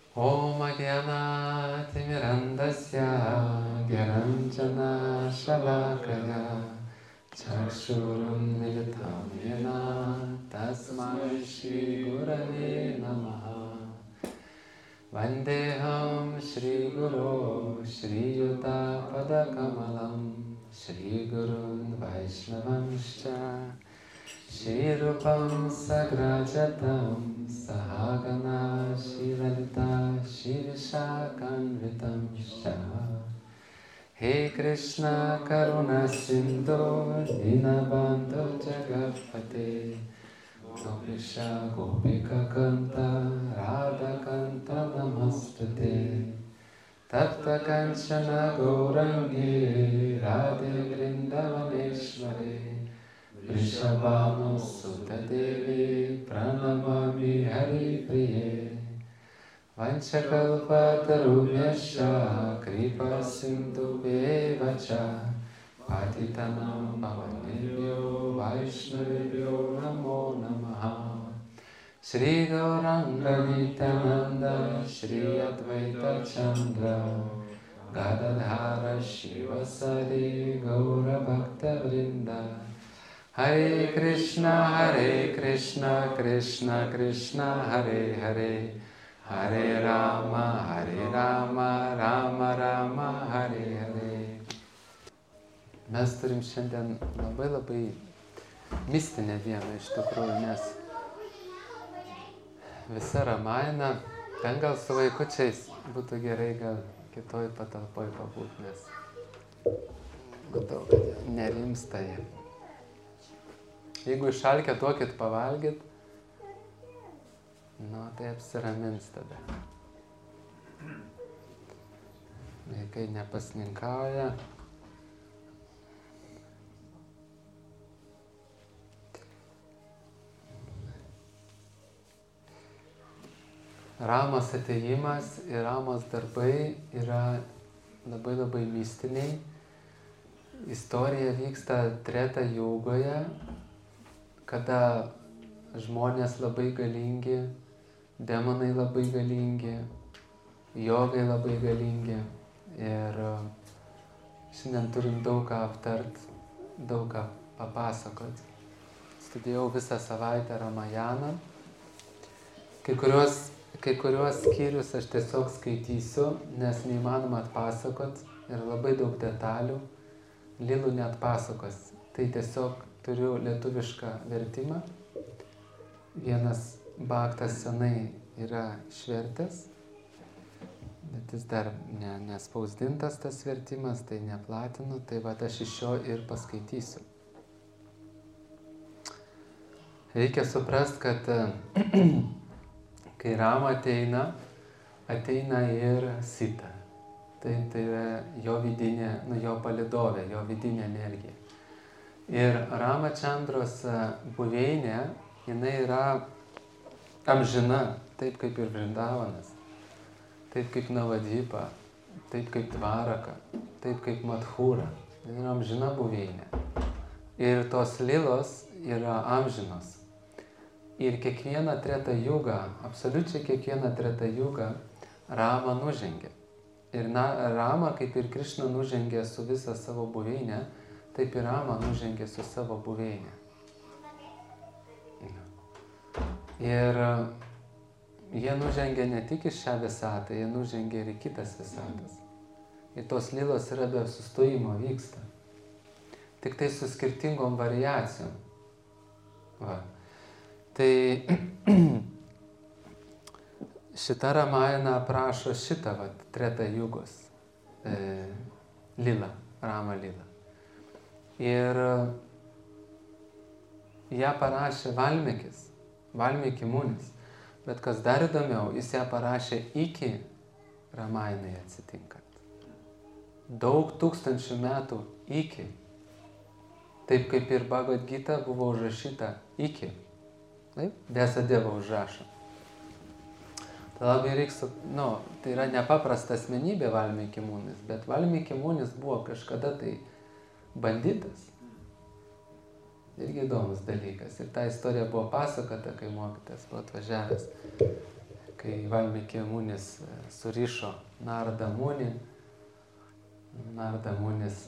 Om Agyana Timirandasya Gyaranjana Shalakaya Chakshurunmilitam Yena Tasmai Shri Gurave Namaha Vandeham Shri Guru Shri Yuta Padakamalam Shri Gurun Vaishnavanscha Shri Rupam Sagrajatam Sahagana Shri Lalita Shri Vishakanvitam Shah He Krishna Karuna Sindhu Dinabandhu Jagapate Gopisha Gopika Kanta Radha Kanta Namastute Tapta Kanchana Gaurangi Radhe Vrindavaneshwari Vrishabhanu Sutta Devi Pranamami Hari Priye Vanchakalpa Tarubhyascha Kripa Sindhu Bevacha Patitanam Pavanebhyo Vaishnavibhyo Namo Namaha Shri Gauranga Nityananda Shri Advaita Chandra Gadadhara Shivasari Gaura Bhakta Vrinda Hare Krishna, Krishna Krishna, Hare Hare, Hare Rama, Rama Rama, Hare Hare. Mes turim šiandien labai mistinę dieną iš tikrųjų, nes visa Ramayana, ten gal su vaikučiais būtų gerai gal kitoj patalpoj pabūt, nes matau, kad nerimsta jie. Jeigu išalkę duokit pavalgyt, tai apsiramins tada. Vaikai nepasninkauja. Ramos atėjimas ir Ramos darbai yra labai mistiniai. Istorija vyksta Treta Jugoje, kada žmonės labai galingi, demonai labai galingi, jogai labai galingi. Ir šiandien turim daug ką aptart, daug ką papasakot. Studijavau visą savaitę Ramayaną. Kai kuriuos skyrius aš tiesiog skaitysiu, nes neįmanoma atpasakot ir labai daug detalių. Lilų neatpasakos. Tai tiesiog turiu lietuvišką vertimą. Vienas Bhaktas senai yra išvertęs, bet jis dar nespausdintas tas vertimas, tai neplatinu, tai va aš iš jo ir paskaitysiu. Reikia suprast, kad kai Rama ateina ir Sita. Tai yra jo vidinė, jo palidovė, jo vidinė energija. Ir Ramachandros buveinė, jinai yra amžina, taip kaip ir Vrindavanas, taip kaip Navadvipa, taip kaip Dvaraka, taip kaip Madhūra. Tai yra amžina buveinė. Ir tos lilos yra amžinos. Ir kiekvieną Treta Jugą, absoliučiai kiekvieną Treta Jugą Rama nužengė. Ir Rama, kaip ir Krišna nužengė su visa savo buveinė, taip ir Rama nužengė su savo buveinė. Ir jie nužengė ne tik į šią visatą, jie nužengė ir į kitas visatas. Ir tos lilos yra be sustojimo vyksta. Tik tai su skirtingom variacijom. Va. Tai šita Ramayana aprašo šitą Treta Jugos lilą, Rama lilą. Ir ją parašė Valmiki Munis. Bet kas dar įdomiau, jis ją parašė iki Ramayanai atsitinkant. Daug tūkstančių metų iki. Taip kaip ir Bhagavad Gita buvo užrašyta iki. Taip, Vyasadeva užrašo. Tai labai reiks, tai yra nepaprasta asmenybė Valmiki Munis, bet Valmiki Munis buvo kažkada tai banditas. Irgi įdomus dalykas. Ir ta istorija buvo pasakota, kai mokytas buvo atvažiavęs. kai Valmiki Munis surišo Narada Munį, Narada Munis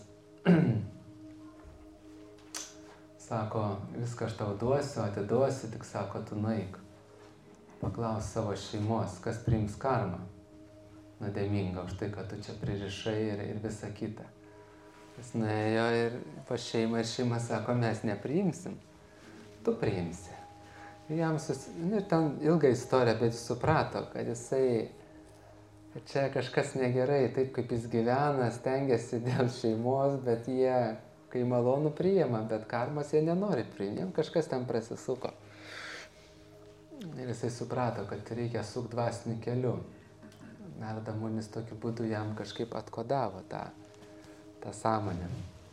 sako, viską aš tau duosiu, atiduosiu, tik sako, tu nueik. Paklaus savo šeimos, kas priims karmą nuodėmingą už tai, kad tu čia pririšai ir visa kita. Jis nuėjo ir pas šeimą ir šeima sako, mes nepriimsim, tu priimsi. Ir jam ir ten ilga istorija, bet jis suprato, kad kad čia kažkas negerai, taip kaip jis gyvena, stengiasi dėl šeimos, bet jie, kai malonu priima, bet karmos jie nenori priimti, jam kažkas ten prasisuko. Ir jisai suprato, kad reikia sukti dvasiniu keliu. Narada Munis tokiu būdu jam kažkaip atkodavo tą sąmonę.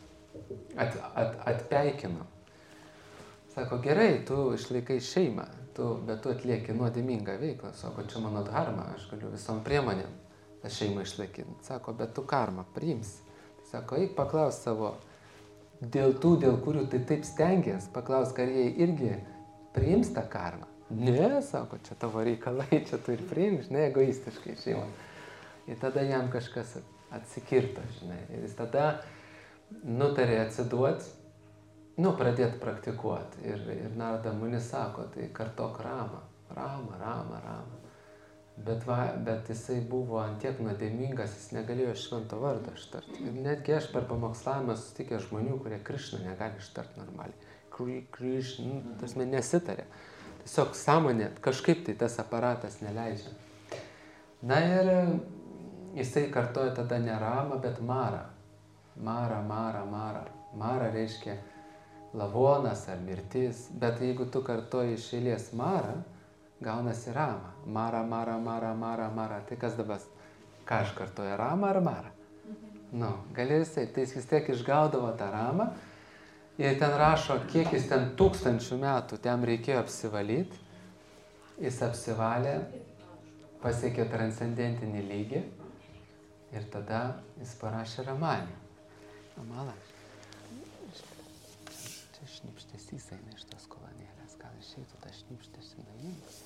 Atpeikino. Sako, gerai, tu išlaikai šeimą, bet tu atlieki nuodėmingą veiklą. Sako, čia mano dharma, aš galiu visom priemonėm tą šeimą išlaikyti. Sako, bet tu karmą priimsi. Sako, eik paklaus savo, dėl kurių tai taip stengies, paklaus, ar jie irgi priims tą karmą. Ne, sako, čia tavo reikalai, čia tu ir priimš, ne, egoistiškai šeimą. Ir tada jam kažkas atsikirto, žinai. Ir jis tada nutarė atsiduoti, pradėti praktikuoti. Ir Narada Munis sako, tai kartok ramą. Bet jisai buvo antiek nuodėmingas, jis negalėjo švento vardo ištarti. Ir netgi aš per pamokslavimą susitikęs žmonių, kurie Krišną negali ištarti normaliai. Krišna, nesitarė. Tiesiog sąmonė, kažkaip tai tas aparatas neleidžia. Na ir jisai kartoja tada ne ramą, bet marą. Mara reiškia lavonas ar mirtis, bet jeigu tu kartoji iš eilės marą, gaunasi ramą. Mara. Tai kas dabar? Ką aš kartoju, ramą ar marą? Gali jisai, tai jis vis tiek išgaudavo tą ramą. Ir ten rašo, kiek jis ten 1000 metų ten reikėjo apsivalyti. Jis apsivalė, pasiekė transcendentinį lygį ir tada jis parašė Ramanį. Čia šnipštesys eina iš tos kolonėlės, gal išeitų tą šnipštesį nuimti.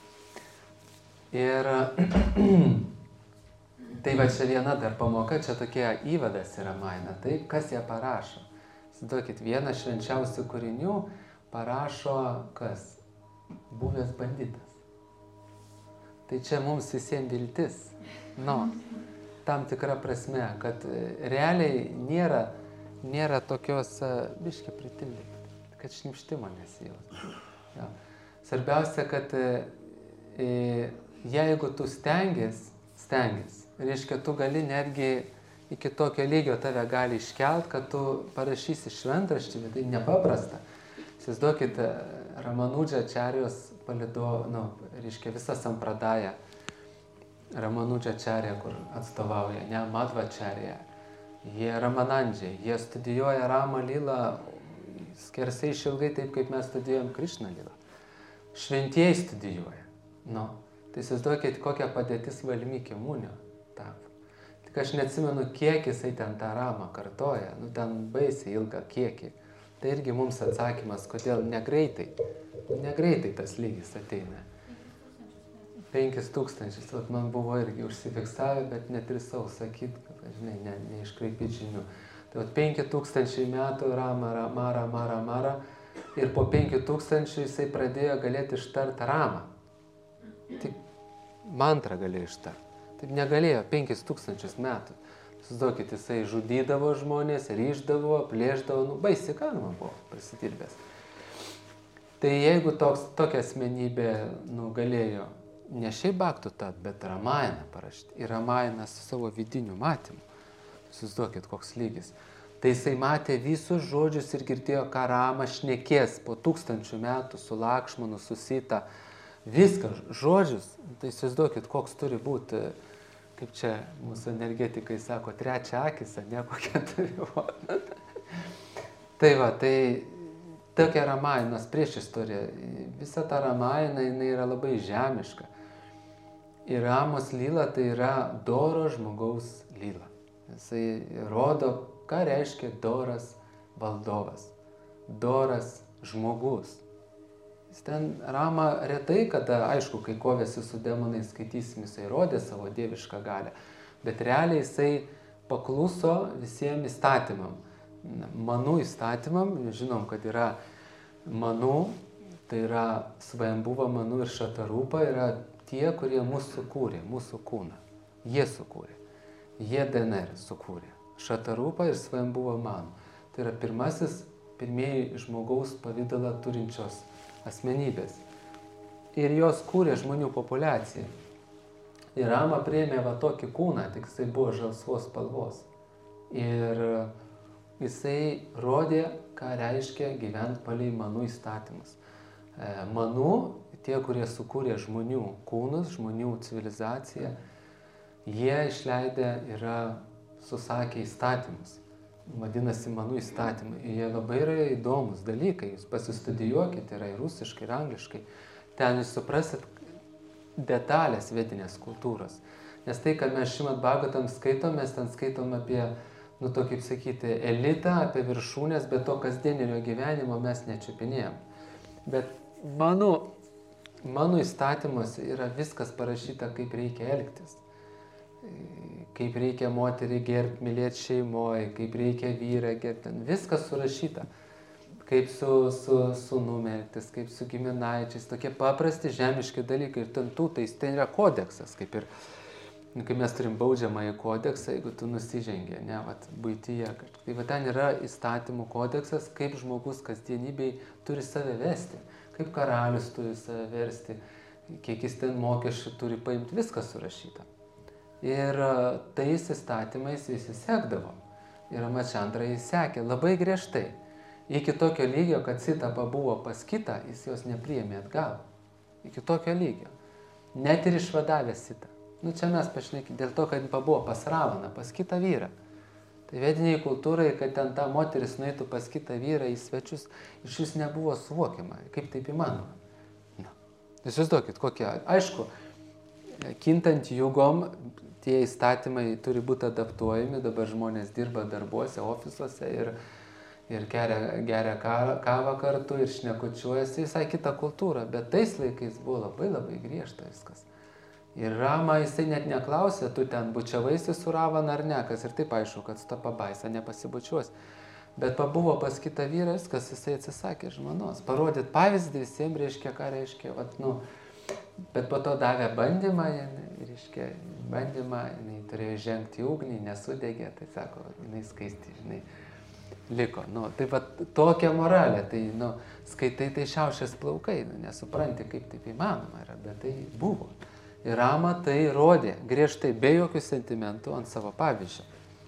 Ir tai va čia viena dar pamoka, čia tokie įvadas į Ramaną. Taip, kas ją parašo? Įsivaizduokit, vienas švenčiausių kūrinių parašo kas? Buvęs banditas. Tai čia mums visiems viltis. Tam tikra prasme, kad realiai nėra tokios, biškį pritildykit, kad šnipštimo nesijaustų. Svarbiausia, kad jeigu tu stengies, reiškia, tu gali netgi iki tokio lygio tave gali iškelt, kad tu parašysi šventraštį, bet tai nepaprasta. Įsivaizduokit, Ramanudža Ačarijos reiškia visą sampradają. Ramanudža Ačarija, kur atstovauja, ne Madhva Ačarija. Jie Ramanandžiai, jie studijuoja Rama Lilą skersai išilgai, taip kaip mes studijuojam Krišna Lilą. Šventieji studijuoja. Tai įsivaizduokit, kokia padėtis Valmiki Munio tapo. Aš neatsimenu, kiek jisai ten tą ramą kartoja, ten baisiai ilgą kiekį. Tai irgi mums atsakymas, kodėl negreitai tas lygis ateina. 5000, man buvo irgi užsifiksavę, bet nedrįsau sakyti, kad, žinai, neiškraipyti žinių. Tai 5000 metų mara, ir po 5000 jisai pradėjo galėti ištarti ramą. Tik mantrą galėjo ištarti. Taip negalėjo 5000 metų. Susidokit, jisai žudydavo žmonės, ryždavo, plėždavo, baisi karma buvo prisidirbęs. Tai jeigu tokia asmenybė galėjo ne šiaip Bhaktų tat, bet Ramayaną parašyti. Ir Ramayaną su savo vidiniu matymu. Susidokit, koks lygis. Tai jisai matė visus žodžius ir girdėjo, ką Rama šnekės po 1000 metų su Lakšmanu, su Sita. Viską, žodžius, tai įsivaizduokit, koks turi būti, kaip čia mūsų energetikai sako, trečia akis, ne kokia turi būti. Tai tokia Ramayanos prieš istoriją. Visa ta Ramayana, jinai yra labai žemiška. Ir Ramos lyla tai yra doro žmogaus lyla. Jisai rodo, ką reiškia doras valdovas, doras žmogus. Ten Rama retai, kada, aišku, kai kovėsi su demonais, skaitysim, jisai rodė savo dievišką galę, bet realiai jisai pakluso visiems įstatymam. Manų įstatymam, žinom, kad yra manų, tai yra Svajambuva manų ir Šatarūpa, yra tie, kurie mūsų sukūrė, mūsų kūną. Jie sukūrė. Jie DNR sukūrė. Šatarūpa ir Svajambuva manų. Tai yra pirmieji žmogaus pavydalą turinčios asmenybės. Ir jos kūrė žmonių populiaciją. Ir Rama priėmė va tokį kūną, tik jisai buvo žalsvos spalvos. Ir jisai rodė, ką reiškia gyventi palei manų įstatymus. Manų, tie, kurie sukūrė žmonių kūnus, žmonių civilizaciją, jie išleidę yra susakę įstatymus. Vadinasi, manų įstatymai. Jie labai yra įdomus dalykai. Jūs pasistudijuokite, yra ir rusiškai, ir angliškai. Ten jūs suprasit detalės vedinės kultūros. Nes tai, kad mes Šrimad Bhagavatam skaitom, mes ten skaitom apie, kaip sakyti, elitą, apie viršūnės, bet to kasdieninio gyvenimo mes nečiupinėjom. Bet mano įstatymuose yra viskas parašyta, kaip reikia elgtis. Kaip reikia moterį gerbti, mylėti šeimoje, kaip reikia vyrą gerbti, viskas surašyta. Kaip su numeltis, kaip su giminaičiais, tokie paprasti žemiški dalykai. Ir ten yra kodeksas, kaip ir, kai mes turim baudžiamąjį kodeksą, jeigu tu nusižengi, buityje. Tai ten yra įstatymų kodeksas, kaip žmogus kasdienybėj turi save vesti, kaip karalius turi save versti, kiek jis ten mokesčių turi paimti, viskas surašyta. Ir tais įstatymais visi sekdavo. Ir Ramachandra jis sekė labai griežtai. Iki tokio lygio, kad Sita pabuvo pas kitą, jis jos nepriėmė atgal. Iki tokio lygio. Net ir išvadavęs Sitą. Čia mes pašnekime, dėl to, kad pabuvo pas Ravaną, pas kitą vyrą. Tai vediniai kultūrai, kad ten ta moteris nueitų pas kitą vyrą į svečius, iš vis nebuvo suvokiama. Kaip taip įmanoma? Įsivaizduokit, kokie. Aišku, kintant jugom, tie įstatymai turi būti adaptuojami, dabar žmonės dirba darbuose, ofisuose ir geria kavą kartu ir šnekučiuojasi, visai kita kultūra, bet tais laikais buvo labai labai griežta viskas. Ir Rama jisai net neklausė, tu ten bučiavaisi su Ravana ar ne, kas ir taip aišku, kad su ta pabaisa nepasibučiuos. Bet pabuvo pas kitą vyrą, kas jisai atsisakė žmonos. Parodyt pavyzdį visiems reiškia, ką reiškia, bet po to davė bandymą, jinai turėjo žengti į ugnį, nesudegė, tai sako, jinai skaisti, liko. Tai tokia moralė, tai skaitai tai šiaušės plaukai, nesupranti, kaip taip įmanoma yra, bet tai buvo. Ir Rama tai rodė griežtai, be jokių sentimentų ant savo pavyzdžio.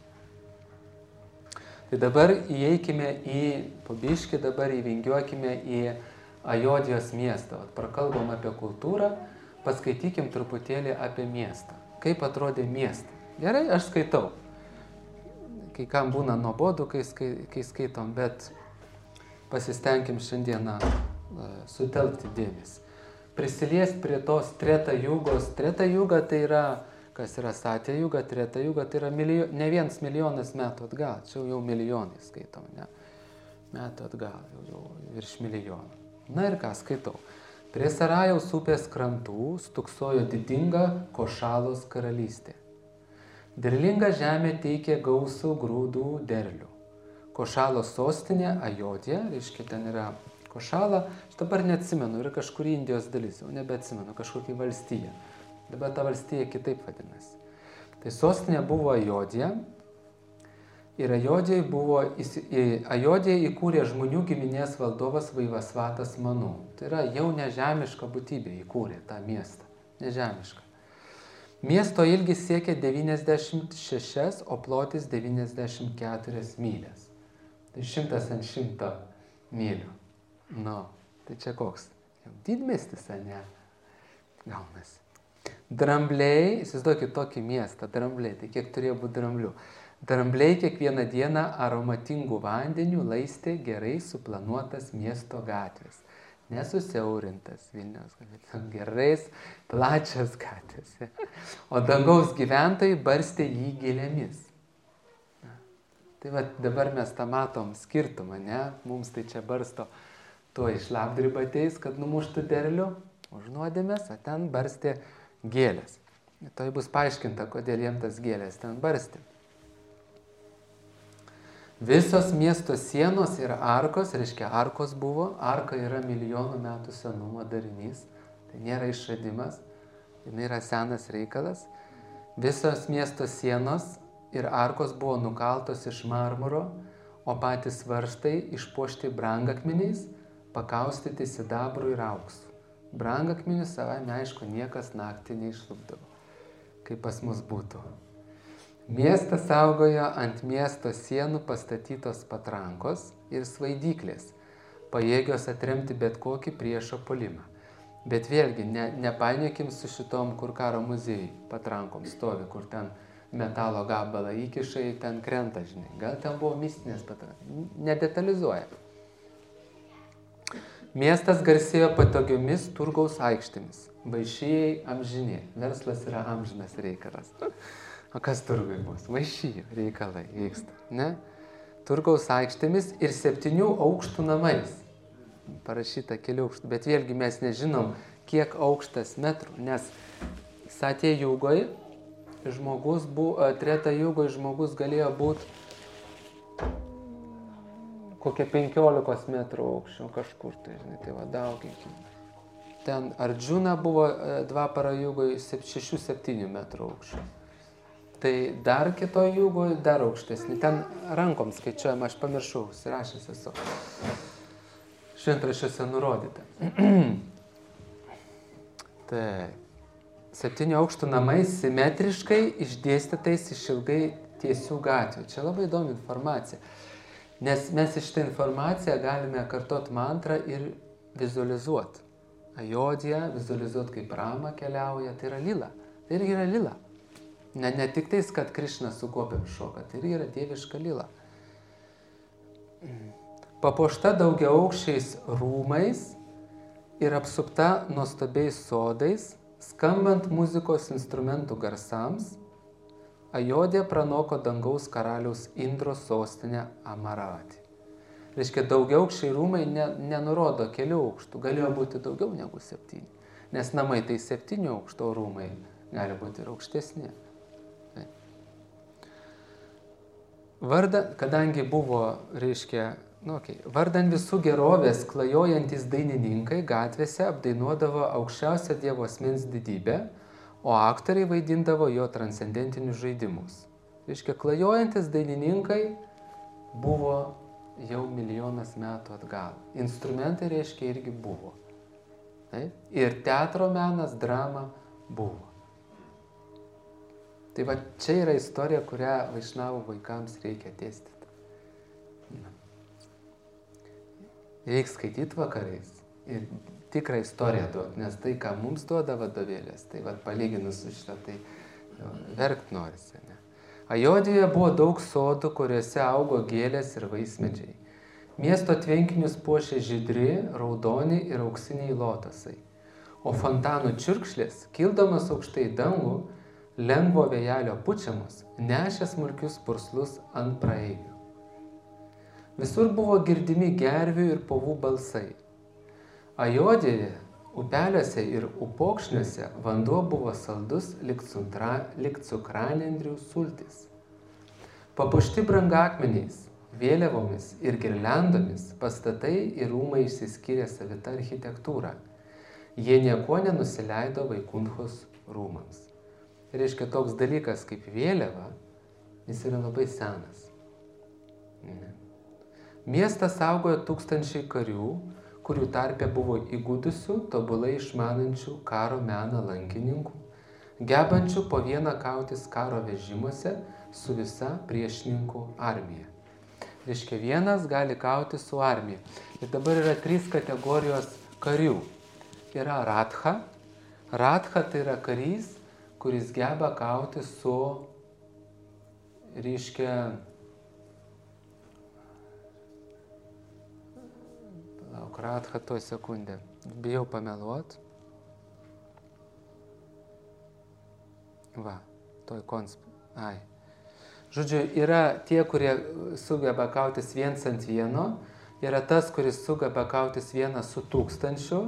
Tai dabar įeikime pabiškį dabar įvingiuokime į Ajodijos miestą. Prakalbam apie kultūrą, paskaitykim truputėlį apie miestą. Kaip atrodė miestą. Gerai, aš skaitau. Kai kam būna nuobodu, kai skaitom, bet pasistengim šiandieną sutelkti dėmesį. Prisiliest prie tos Treta jugos. Treta juga tai yra, kas yra Satya juga, Treta juga tai yra ne 1 milijonas metų atgal. Čia jau milijonai skaitom, ne? Metų atgal, jau virš milijonų. Na ir ką skaitau. Prie Sarajaus upės krantų stuksojo didinga Košalos karalystė. Derlinga žemė teikė gausų grūdų derlių. Košalos sostinė Ajodija, reiškia ten yra Košala, aš dabar neatsimenu, yra kažkur Indijos dalis, jau nebeatsimenu, kažkokia valstija. Dabar ta valstija kitaip vadinasi. Tai sostinė buvo Ajodija ir Ajodiją įkūrė žmonių giminės valdovas Vaivasvatas Manu. Tai yra jau nežemiška būtybė įkūrė tą miestą, nežemiška. Miesto ilgis siekia 96, o plotis 94 mylės. Tai 100 ant 100 mylių. Tai čia koks? Didmiestis, ar ne? Gaunasi. Drambliai, įsivaizduokit tokį miestą, drambliai, tai kiek turėjo būti dramblių. Drambliai kiekvieną dieną aromatingų vandenių laistė gerai suplanuotas miesto gatvės. Nesusiaurintas Vilniaus gatvės, gerais, plačias gatvės. O dangaus gyventojai barstė jį gėlėmis. Tai dabar mes tą matom skirtumą, ne? Mums tai čia barsto tuo šlapdriba ateis, kad numuštų derlių už nuodėmės, o ten barstė gėlės. Tai bus paaiškinta, kodėl jiem tas gėlės ten barstė. Visos miesto sienos ir arkos, reiškia arkos buvo, arka yra milijonų metų senumo darinys, tai nėra išradimas, jinai yra senas reikalas. Visos miesto sienos ir arkos buvo nukaltos iš marmuro, o patys varžtai išpuošti brangakmeniais, pakaustyti sidabru ir auksu. Brangakmenių savaime, aišku, niekas naktį neišlupdavo, kaip pas mus būtų. Miestas saugojo ant miesto sienų pastatytos patrankos ir svaidyklės, pajėgios atremti bet kokį priešo puolimą. Bet vėlgi, nepainiokim su šitom, kur karo muziejai patrankom stovi, kur ten metalo gabalą įkišai, ten krenta, žinai. Gal ten buvo mistinės patrankos. Nedetalizuoja. Miestas garsėjo patogiomis turgaus aikštėmis. Vaišijai amžini. Verslas yra amžinas reikalas. O kas turgai bus? Vaišijų reikalai vyksta, ne? Turgaus aikštėmis ir 7 aukštų namais. Parašyta keli aukštų, bet vėlgi mes nežinom, kiek aukštas metrų, nes Satė Jugoj žmogus buvo, Treta Jugoj žmogus galėjo būti kokie 15 metrų aukščio kažkur, tai žinai, tai va dauginkime. Ten Ardžuna buvo Dvapara Jugoj 6-7 metrų aukščio. Tai dar kitoj Jugoj dar aukštesnį. Ten rankom skaičiuojama, aš pamiršau, užsirašęs esu. Šventraščiuose nurodyta. Tai 7 aukštų namai simetriškai išdėstytais išilgai tiesių gatvių. Čia labai įdomi informacija. Nes mes iš šitą informaciją galime kartot mantrą ir vizualizuoti. Ajodija, vizualizuoti kaip Rama keliauja, tai yra lila. Tai irgi yra lila. Ne tik tais, kad Krišna su kopėm šoka, tai yra dieviška lila. Papuošta daugiaaukščiais rūmais ir apsupta nuostabiais sodais, skambant muzikos instrumentų garsams, Ajodija pranoko dangaus karaliaus Indro sostinę Amaravati. Reiškia, daugiaaukščiai rūmai nenurodo kelių aukštų, galėjo būti daugiau negu 7. Nes namai tai 7 aukšto rūmai gali būti ir aukštesni. Kadangi buvo, reiškia, vardan visų gerovės klajojantis dainininkai gatvėse apdainuodavo aukščiausią Dievo asmens didybę, o aktoriai vaidindavo jo transcendentinius žaidimus. Reiškia, klajojantis dainininkai buvo jau milijonas metų atgal. Instrumentai, reiškia, irgi buvo. Ir teatro menas, drama buvo. Tai va, čia yra istorija, kurią vaišnavų vaikams reikia dėstyti. Reikia skaityti vakarais ir tikrą istoriją duoti, nes tai, ką mums duoda vadovėlės, tai va, palyginus su šitą, tai verkt norisi. Ne? Ajodijoje buvo daug sodų, kuriuose augo gėlės ir vaismedžiai. Miesto tvenkinius puošė žydri, raudoni ir auksiniai lotosai. O fontanų čiurkšlės, kildamas aukštai dangų, lengvo vėjelio pučiamus, nešė smulkius purslus ant praeivių. Visur buvo girdimi gervių ir povų balsai. Ajodėje, upeliuose ir upokšniuose vanduo buvo saldus lyg cukranendrių sultis. Papuošti brangakmeniais, vėliavomis ir girliandomis pastatai ir rūmai išsiskyrė savita architektūra. Jie niekuo nenusileido Vaikunthos rūmams. Reiškia, toks dalykas kaip vėliava, jis yra labai senas. Miestą saugojo 1000 karių, kurių tarpe buvo įgudusių, tobulai išmanančių karo meną lankininkų, gebančių po vieną kautis karo vežimuose su visa priešininkų armija. Reiškia, vienas gali kauti su armija. Ir dabar yra 3 kategorijos karių. Yra Ratha. Ratha tai yra karys, kuris geba kauti su, reiškia, Ratha, toj sekundę, bijau pameluot. Va, toj Žodžiu, yra tie, kurie sugeba kautis viens ant vieno, yra tas, kuris sugeba kautis vienas su 1000,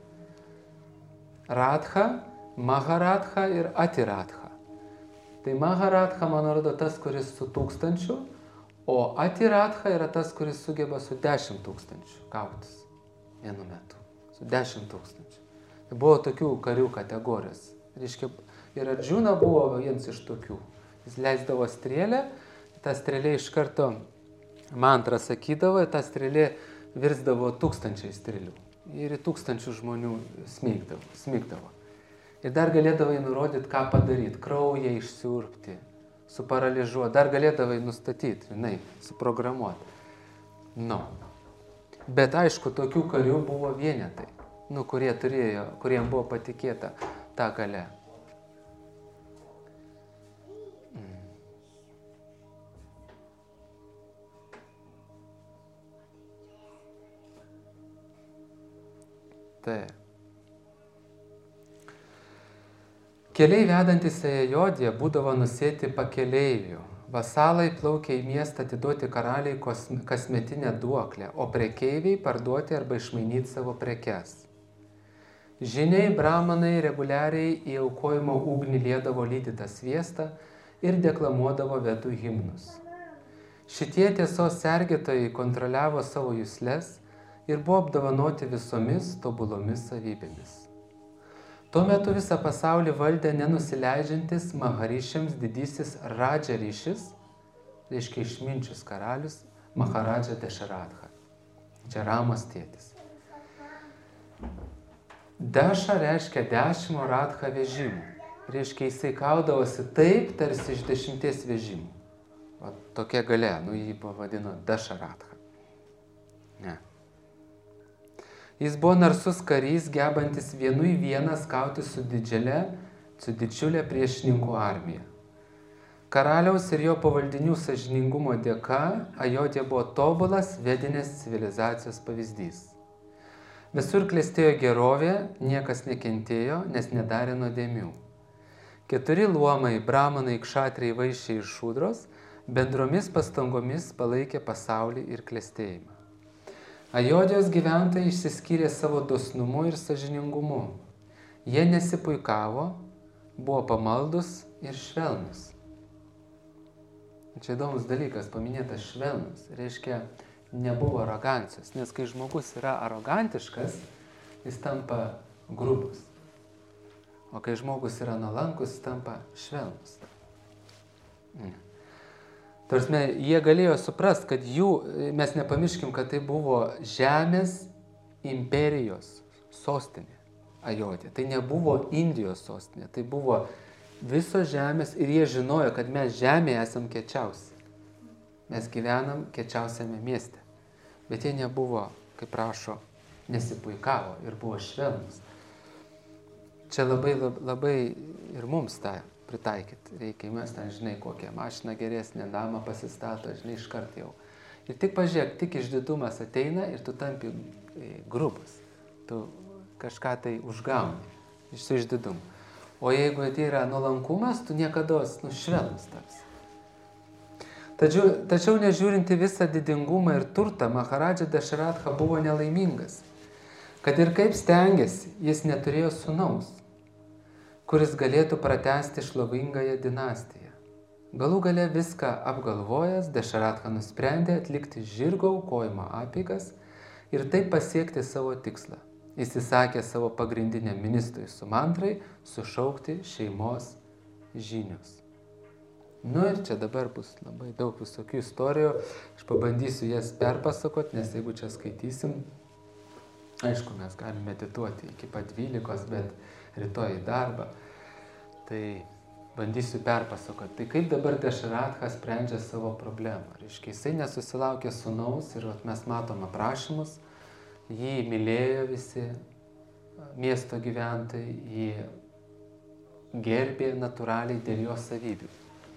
Radha, Maharadha ir Atiradha. Tai Maharadha, man rodo, tas, kuris su 1000, o Atiradha yra tas, kuris sugeba su 10 000 kautis vienu metu. Su 10 000. Tai buvo tokių karių kategorijos. Reiškia, ir Arjuna buvo vienas iš tokių. Jis leisdavo strėlę, ta strėlė iš karto mantrą sakydavo, ta strėlė virsdavo 1000 strėlių. Ir 1000 žmonių smigdavo. Ir dar galėdavai nurodyti, ką padaryti. Kraują išsiurpti, suparalyžuoti. Dar galėdavai nustatyti, suprogramuoti. Bet aišku, tokių karių buvo vienetai, kuriem buvo patikėta ta galia. Keliai vedantys į Ajodhją būdavo nusėti pakeleivių. Vasalai plaukė į miestą atiduoti karaliai kasmetinę duoklę, o prekeiviai parduoti arba išmainyti savo prekes. Žiniai brahmanai reguliariai į aukojimo ugnį liedavo lydytą sviestą ir deklamuodavo vedų himnus. Šitie tiesos sergėtojai kontroliavo savo jusles ir buvo apdovanoti visomis tobulomis savybėmis. Tuo metu visą pasaulį valdė nenusileidžiantis Maharišiams didysis Radža Rišis, reiškia išminčius karalius, Maharadža Dešaradha. Čia Ramos tėtis. Deša reiškia 10, Radha vežimų. Reiškia, jisai kaudavosi taip, tarsi iš 10 vežimų. O tokia galia, jį pavadino Dešaradha. Ne. Jis buvo narsus karys, gebantis vienu į vieną kauti su didžiulė priešininkų armija. Karaliaus ir jo pavaldinių sąžiningumo dėka Ajodhja buvo tobulas vedinės civilizacijos pavyzdys. Visur klestėjo gerovė, niekas nekentėjo, nes nedarė nuodėmių. 4 luomai, brahmanai, kšatriai, vaišiai ir šūdros bendromis pastangomis palaikė pasaulį ir klestėjimą. Ajodhjos gyventojai išsiskyrė savo dosnumu ir sąžiningumu. Jie nesipuikavo, buvo pamaldus ir švelnus. Čia įdomus dalykas, paminėtas švelnus, reiškia nebuvo arogancijos, nes kai žmogus yra arogantiškas, jis tampa grubus. O kai žmogus yra nuolankus, jis tampa švelnus. Tarsime, jie galėjo suprasti, kad mes nepamirškim, kad tai buvo žemės imperijos sostinė Ajodhja. Tai nebuvo Indijos sostinė, tai buvo visos žemės ir jie žinojo, kad mes žemėje esam kiečiausi. Mes gyvenam kiečiausiame mieste. Bet jie nebuvo, kaip rašo, nesipuikavo ir buvo švelnus. Čia labai ir mums tą pritaikyti reikia. Mes ten, žinai, kokią mašiną geresnę, namą pasistato, žinai, iškart jau. Ir tik pažiūrėk, tik išdidumas ateina ir tu tampi grubus. Tu kažką tai užgauni su išdidumu. O jeigu tai yra nuolankumas, tu niekados švelnus taps. Tačiau nežiūrinti visą didingumą ir turtą, Maharadža Dešaradha buvo nelaimingas. Kad ir kaip stengėsi, jis neturėjo sūnaus, kuris galėtų pratęsti šlovingąją dinastiją. Galų gale viską apgalvojęs, Dešaradha nusprendė atlikti žirgo aukojimo apeigas ir taip pasiekti savo tikslą. Jis įsakė savo pagrindiniam ministrui Sumantrai sušaukti šeimos žynius. Ir čia dabar bus labai daug visokių istorijų. Aš pabandysiu jas perpasakoti, nes jeigu čia skaitysim, aišku, mes galime medituoti iki pat 12, bet rytoj į darbą. Tai bandysiu perpasakoti. Tai kaip dabar Dešaradha sprendžia savo problemą. Reiškia, jisai nesusilaukė sūnaus ir mes matom aprašymus. Jį mylėjo visi miesto gyventojai, jį gerbė natūraliai dėl jo savybių.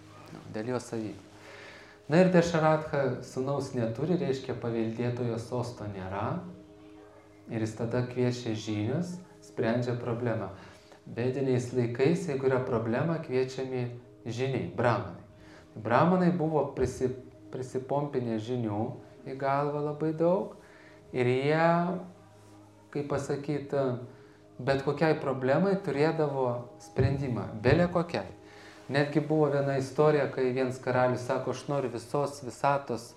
Ir Dešaradha sūnaus neturi, reiškia, paveldėtojo sosto nėra. Ir jis tada kviečia žynius, sprendžia problemą. Vediniais laikais, jeigu yra problema, kviečiami žyniai, brahmanai. Brahmanai buvo prisipompinę žinių į galvą labai daug Ir jie, kaip pasakyti, bet kokiai problemai turėdavo sprendimą, belė kokiai. Netgi buvo viena istorija, kai vienas karalius sako, aš noriu visos visatos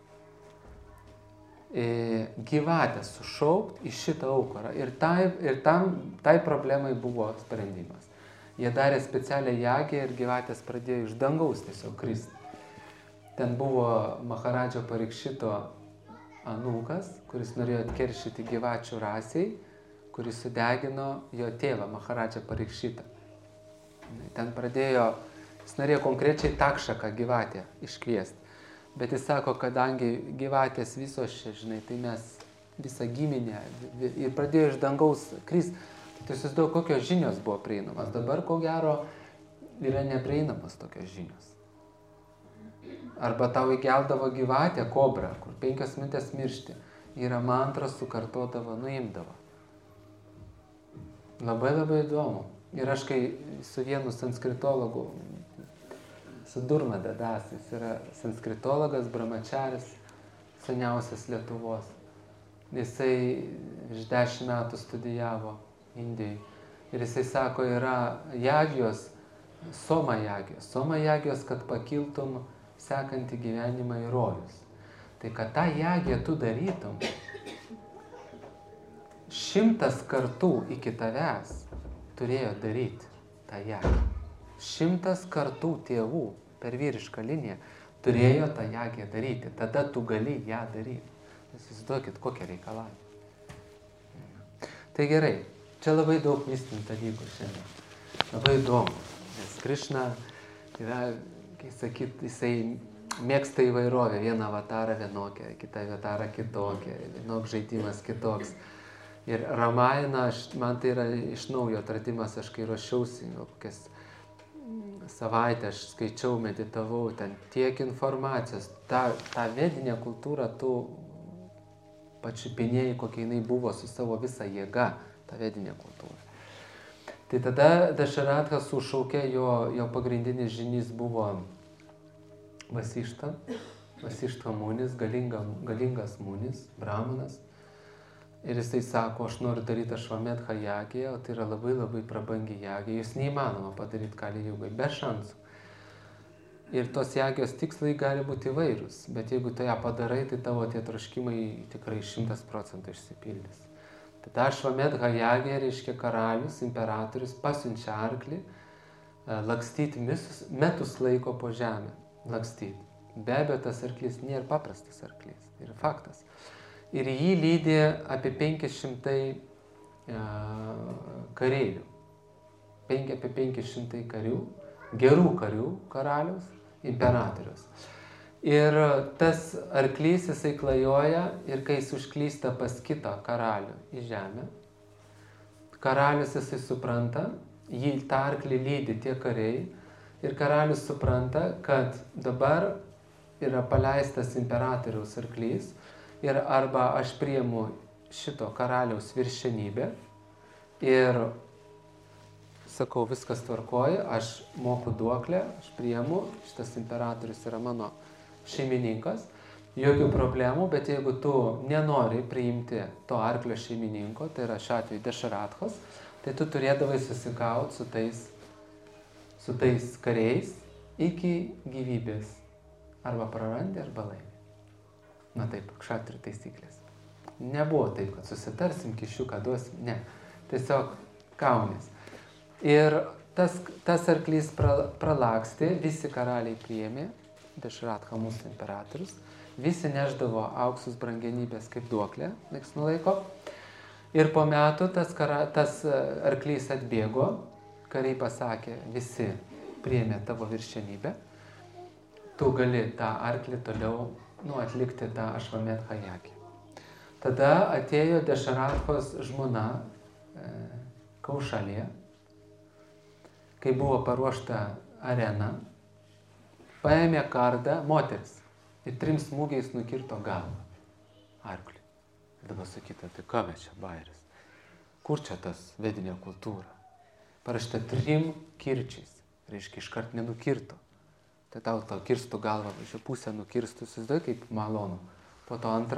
gyvatę sušaukti į šitą aukurą. Ir tai problemai buvo sprendimas. Jie darė specialią jagę ir gyvatės pradėjo iš dangaus tiesiog kristi. Ten buvo Maharadžo Parikšito anūkas, kuris norėjo atkeršyti gyvačių rasiai, kuris sudegino jo tėvą Maharadžą Parikšitą. Ten jis norėjo konkrečiai Takšaką gyvatę iškviesti. Bet jis sako, kadangi gyvatės visos čia, žinai, tai mes visą giminę ir pradėjo iš dangaus kristi. Tai įsivaizduoju, kokios žinios buvo prieinamas. Dabar, ko gero, yra neprieinamas tokios žinios. Arba tau įgeldavo gyvatę, kobrą, kur 5 minutės miršti. Yra mantras, sukartodavo, nuimdavo. Labai labai įdomu. Ir aš kai su vienu sanskritologu, su Durmada Das, jis yra sanskritologas, brahmačaris, seniausias Lietuvos. Jisai iš 10 metų studijavo Indijai. Ir jisai sako, yra jagijos, soma jagijos. Soma jagijos, kad pakiltum sekantį gyvenimą į rojus. Tai kad tą jagiją tu darytum 100 kartų iki tavęs turėjo daryti tą jagiją. 100 kartų tėvų per vyrišką liniją turėjo tą jagiją daryti. Tada tu gali ją daryti. Įsivaizduokit, kokie reikalavimai. Tai gerai, čia labai daug mistinių dalykų šiandien. Labai įdomu, nes Krišna yra, kaip sakyt, jisai mėgsta įvairovę. Vieną avatarą vienokią, kitą avatarą kitokią, vienoks žaidimas kitoks. Ir Ramajaną, man tai yra iš naujo atradimas, aš kai ruošiausi, kokias savaitę aš skaičiau, meditavau, ten tiek informacijos, tą vedinę kultūrą tu pačiupinėjai, kokia jinai buvo su savo visa jėga, tą vedinę kultūrą. Tai tada Dašaratha sušaukė, jo pagrindinis žynys buvo Vasišta munis, galingas munis, brahmanas. Ir jisai sako, aš noriu daryti Ašvamedha jagiją, o tai yra labai labai prabangi jagija. Jūs neįmanoma padaryti Kali Jugai, be šansų. Ir tos jagijos tikslai gali būti įvairūs, bet jeigu tu ją padarai, tai tavo tie troškimai tikrai 100% išsipildys. Tada Ašvamedha jagija reiškia karalius, imperatorius, pasiunčia arklį lakstyti metus laiko po žemę. Lakstyti. Be abejo, tas arklys nėra paprastas arklys, yra faktas. Ir jį lydi apie 500 kareivių. Apie 500 karių, gerų karių, karalius, imperatorius. Ir tas arklys jisai klajoja ir kai jis užklysta pas kitą karalių į žemę, karalius jisai supranta, jį tą arklį lydi tie kariai ir karalius supranta, kad dabar yra paleistas imperatoriaus arklys ir arba aš priimu šito karaliaus viršenybę ir sakau, viskas tvarkoja, aš moku duoklę, aš priimu, šitas imperatorius yra mano šeimininkas, jokių problemų, bet jeigu tu nenori priimti to arklio šeimininko, tai yra šiuo atveju Dašarathos, tai tu turėdavai susikauti su tais kariais iki gyvybės. Arba prarandi, arba laimi. Na taip, kšatrių taisyklės. Nebuvo taip, kad susitarsim, kišiuką duosim, ne. Tiesiog kaunės. Ir tas arklys pralakstė, visi karaliai priėmė, Dašaratha mūsų imperatorius, visi neždavo auksus brangenybės kaip duoklę, laiks nuo laiko. Ir po metų tas arklys atbėgo, kariai pasakė, visi priėmė tavo viršenybę, tu gali tą arklį toliau atlikti tą Ašvamedha jagiją. Tada atėjo Dašarathos žmona Kaušalija, kai buvo paruošta arena, paėmė kardą moteris ir 3 smūgiais nukirto galvą arklį. Ir dabar sakyta, tai ką mes čia bairis? Kur čia tas vedinė kultūra? Parašta 3 kirčiais, reiškia iškart nenukirto. Tai tau kirstų galvą, pusę nukirstų, įsivaizduoji kaip malonu. Po to antrą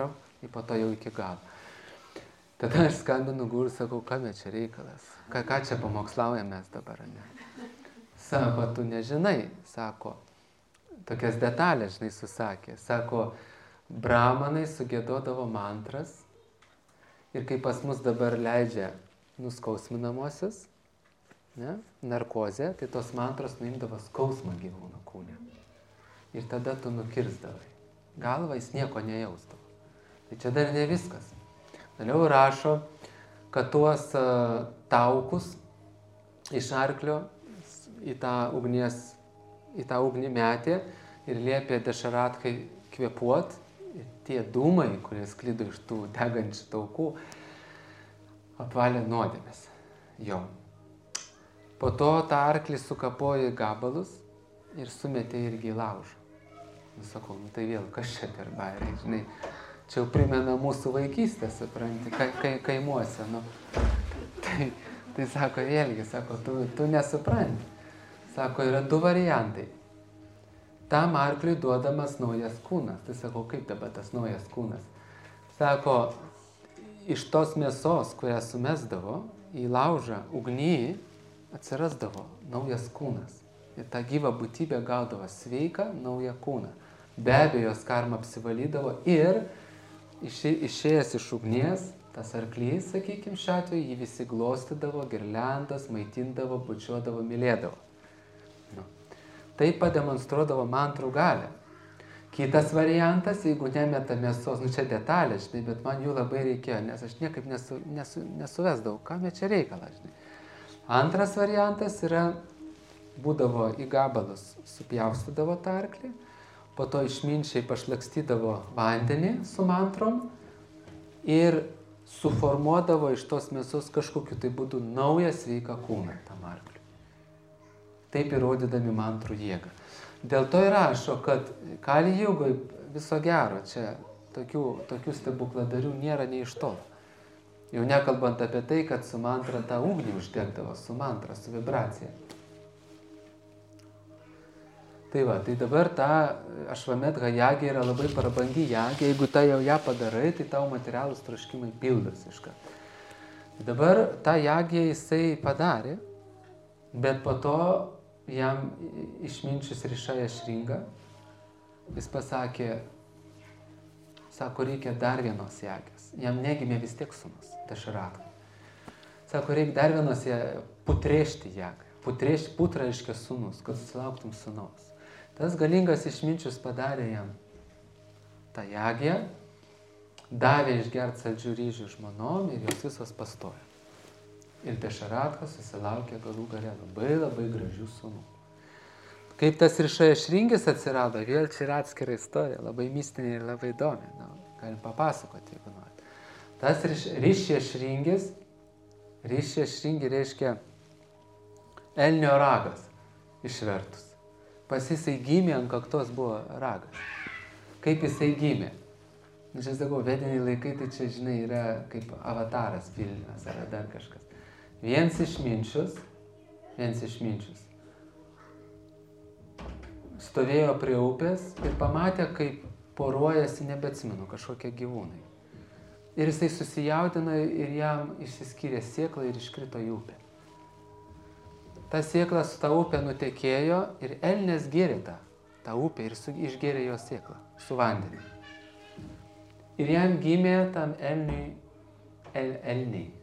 ir po to jau iki galo. Tada aš skambinu guru, sakau, kame čia reikalas, ką čia pamokslaujam mes dabar, ne? Sako, tu nežinai, sako, tokias detalės, žinai, susakė. Sako, brahmanai sugėdodavo mantras ir kai pas mus dabar leidžia nuskausminamosios, ne, narkozė, tai tos mantros nuimdavo skausmą gyvūno kūne. Ir tada tu nukirsdavai. Galva jis nieko nejausdavo. Tai čia dar ne viskas. Vėliau rašo, kad tuos taukus iš arklio į tą ugnį metė ir liepė Dešaratkai kvėpuot. Ir tie dūmai, kurie sklido iš tų degančių taukų, apvalė nuodėmes jo. Po to tą arklį sukapojo į gabalus ir sumetė irgi į laužą. Sakau, tai vėl, kas čia per bairiai, žinai, čia jau primena mūsų vaikystę, supranti, kaimuose, nu. Tai sako, vėlgi, sako, tu nesupranti. Sako, yra du variantai. Tam arkliui duodamas naujas kūnas. Tai sako, kaip dabar tas naujas kūnas? Sako, iš tos mėsos, kurią sumesdavo į laužą ugny, atsirasdavo naujas kūnas. Ir ta gyva būtybė gaudavo sveiką naują kūną. Be abejo, jos karma apsivalydavo ir išėjęs iš ugnies, tas arklys, sakykim, šiuo atveju, jį visi glostydavo, girliandas, maitindavo, bučiuodavo, mylėdavo. Nu. Tai pademonstruodavo mantrų galią. Kitas variantas, jeigu nemeta mėsos, nu čia detalė, žinai, bet man jų labai reikėjo, nes aš niekaip nesuvesdavau, kam čia reikalas, žinai. Antras variantas yra, būdavo į gabalus, supjaustydavo tą arklį, po to išminčiai pašlakstydavo vandenį su mantrom ir suformuodavo iš tos mėsos kažkokiu tai būdu naują sveiką kūną tam arkliui. Taip įrodydami mantrų jėgą. Dėl to ir rašo, kad Kali Jugoj viso gero, čia tokių stebukladarių nėra nei iš tolo. Jau nekalbant apie tai, kad su mantra tą ugnį uždegdavo, su mantra, su vibracija. Tai va, tai dabar ta Ašvamedha jagė yra labai prabangi jagė, jeigu tą jau ją padarai, tai tau materialūs troškimai pildosi iškart. Dabar tą jagę jisai padarė, bet po to jam išminčius Rišaja Šringa, jis pasakė, sako, reikia dar vienos jagės. Jam negimė vis tiek sūnus, Dešaratkai. Sako, reikia dar vienos putrėšti jagą. Putra reiškia sūnus, kad susilauktum sūnaus. Tas galingas išminčius padarė jam tą jagę, davė išgerti saldžių ryžių žmonom ir jos visos pastojo. Ir Dešaratkas susilaukė galų gale labai gražių sūnų. Kaip tas Rišaja Šringis atsirado, vėl čia yra atskira istorija, labai mistinė ir labai įdomi. Galim papasakoti, jeigu nori. Tas Rišaja Šringis, Rišaja Šringi reiškia elnio ragas išvertus. Pas jisai gimė, ant kaktos buvo ragas. Kaip jisai gimė? Čia sakau, vediniai laikai, tai čia, žinai, yra kaip avataras Vilnius ar dar kažkas. Viens išminčius stovėjo prie upės ir pamatė, kaip poruojasi, nebeatsimenu, kažkokie gyvūnai. Ir jisai susijaudino ir jam išsiskyrė sėkla ir iškrito į upę. Ta sėkla su ta upė nutekėjo ir elnės gėrė tą upę ir išgėrė jo sėklą su vandeniu. Ir jam gimė tam elniai.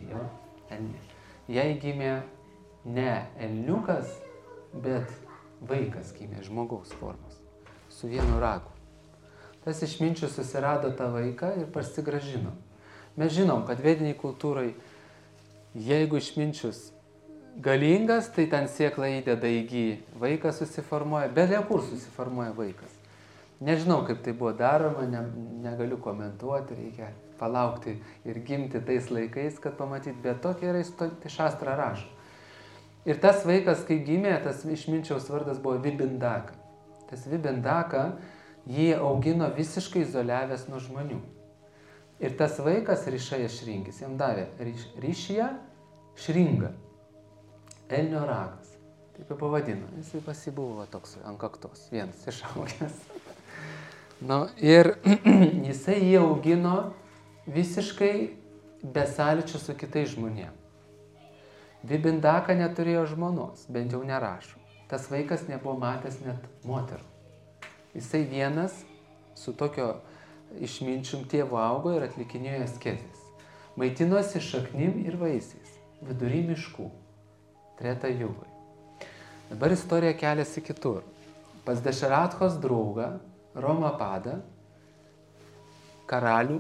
Jai gimė ne elniukas, bet vaikas gimė žmogaus formos, su vienu ragu. Tas išminčius susirado tą vaiką ir parsigrąžino. Mes žinom, kad vediniai kultūrai, jeigu išminčius galingas, tai ten sėklą įdeda į gijį, vaikas susiformuoja, bet kur susiformuoja vaikas. Nežinau, kaip tai buvo daroma, negaliu komentuoti, reikia palaukti ir gimti tais laikais, kad pamatyti, bet tokia yra Šastra rašo. Ir tas vaikas, kai gimė, tas išminčiaus vardas buvo Vibindaka. Tas Vibindaka jį augino visiškai izoliavęs nuo žmonių. Ir tas vaikas Rišaja Šringis jam davė Rišaja Šringa, elnio ragas. Taip jau pavadino. Jisai pasibuvo toks ant kaktos, vienas išaugęs. Nu, ir jisai jį augino visiškai besąlyčio su kitais žmonėmis. Vibindaka neturėjo žmonos, bent jau nerašo. Tas vaikas nebuvo matęs net moterų. Jisai vienas su tokio išminčium tėvu augo ir atlikinėjo askezės. Maitinosi šaknim ir vaisiais, vidury miškų, Treta Jugai. Dabar istorija keliasi kitur. Pas Dešarathos draugą, Romapadą, karalių,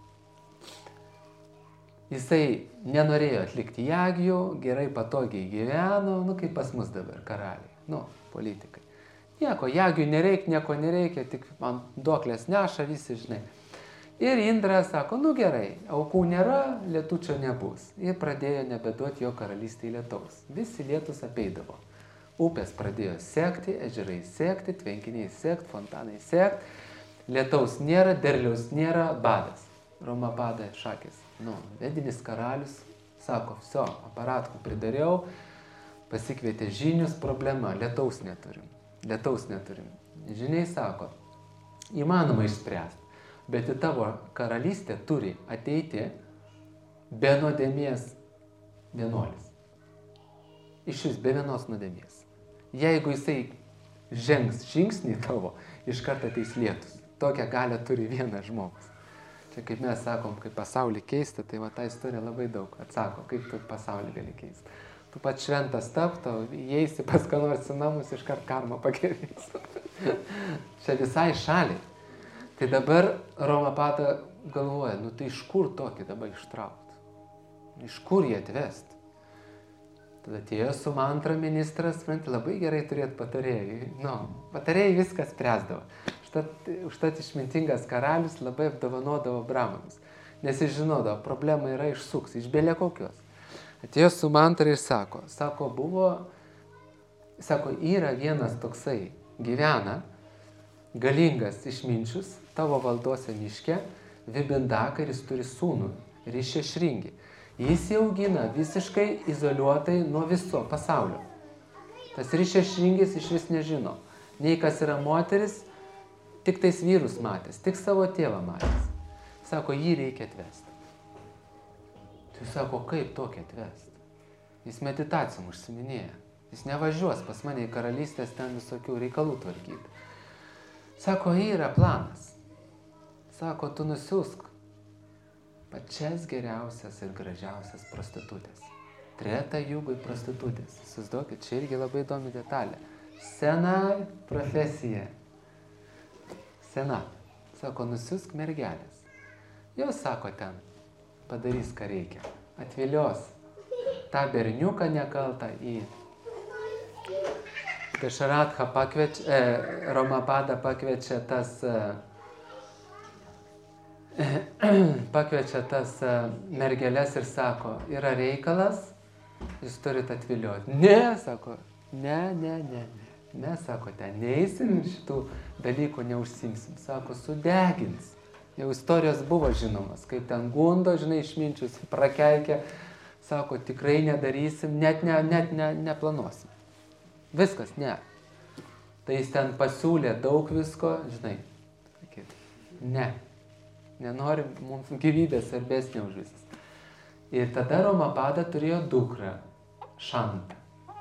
jisai nenorėjo atlikti jagijų, gerai patogiai gyveno, kaip pas mus dabar karaliai, politikai. Nieko, jagių nereikia, nieko nereikia, tik man duoklės neša, visi žinai. Ir Indra sako, gerai, aukų nėra, lietučio nebus. Ir pradėjo nebeduoti jo karalystėje lietaus. Visi lietus apeidavo. Upės pradėjo sekti, ežerai sekti, tvenkiniai sekti, fontanai sekti. Lietaus nėra, derliaus nėra, badas. Romapada šakės. Vedinis karalius sako, viso, aparatkų pridariau, pasikvietė žinius, problema, lietaus neturim. Žiniai sako, įmanoma išspręsti, bet į tavo karalystę turi ateiti be nuodėmės vienuolis. Iš vis be vienos nuodėmės. Jeigu jisai žengs žingsnį tavo, iš karto ateis lietus. Tokią galią turi vienas žmogus. Čia kaip mes sakom, kaip pasaulį keisti, tai ta istorija labai daug atsako, kaip tu pasaulį gali keisti. Tu pats šventas taptau, įeisi pas ką nors į namus, iškart karma pagerės. Čia visai šaliai. Tai dabar Romapada galvoja, tai iš kur tokį dabar ištraukti? Iš kur jį atvesti? Tada atėjo su mantra ministras, labai gerai turėti patarėjai. Patarėjai viskas spręsdavo. Užtat išmintingas karalius labai apdovanodavo brahmanus. Nes jis žinodavo, problema yra išsuks, iš belė kokios. Atėjo su mantra ir sako, yra vienas toksai, gyvena, galingas išminčius, tavo valdose miške, Vibindaka, ir jis turi sūnų, Rišešringį. Jis jį augina visiškai izoliuotai nuo viso pasaulio. Tas Rišešringis iš vis nežino, nei kas yra moteris, tik tais vyrus matęs, tik savo tėvą matęs. Sako, jį reikia atvesti. Tai sako, kaip tokį atvesti? Jis meditacijom užsiminėja. Jis nevažiuos pas mane į karalystės ten visokių reikalų tvarkyti. Sako, yra planas. Sako, tu nusiųsk pačias geriausias ir gražiausias prostitutės. Treta Jugai prostitutės. Įsivaizduokit, čia irgi labai įdomi detalė. Sena profesija. Sena. Sako, nusiųsk mergelės. Jos, sako, ten padarys, ką reikia. Atvilios tą berniuką nekaltą į Dešarathą Romapada pakviečia tas mergelės ir sako, yra reikalas, jūs turite atvilioti. Ne, sako, ne. Mes, sako, ten neįsim, šitų dalykų neužsimsim. Sako, sudegins. Jau istorijos buvo žinomas, kaip ten gundo, išminčius, prakeikė. Sako, tikrai nedarysim, net neplanuosim. Viskas, ne. Tai jis ten pasiūlė daug visko, sakyt, nenorim, mums gyvybės svarbesnė už visas. Ir tada Romapada turėjo dukrą, Šantą.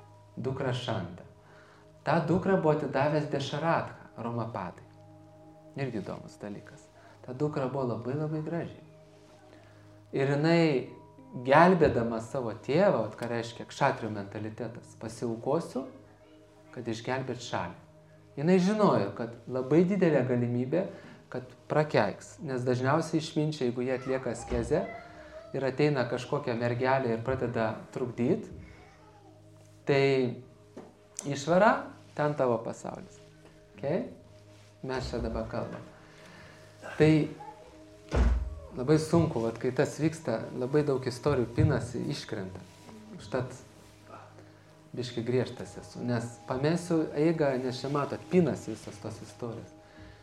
Ta dukra buvo atidavęs Dešarathą Romapadai. Irgi įdomus dalykas. Ta dukra buvo labai labai graži. Ir jinai, gelbėdama savo tėvą, ką reiškia kšatrių mentalitetas, pasiaukosiu, kad išgelbėt šalį. Jinai žinojo, kad labai didelė galimybė, kad prakeiks. Nes dažniausiai išminčiai, jeigu jie atlieka askezę ir ateina kažkokia mergelė ir pradeda trukdyti, tai išvara, ten tavo pasaulis. Okay? Mes čia dabar kalbam. Tai labai sunku, kai tas vyksta, labai daug istorijų pinasi, iškrenta. Užtat biškai griežtas esu, nes pamesiu eigą, nes čia matot, pinasi visas tos istorijos.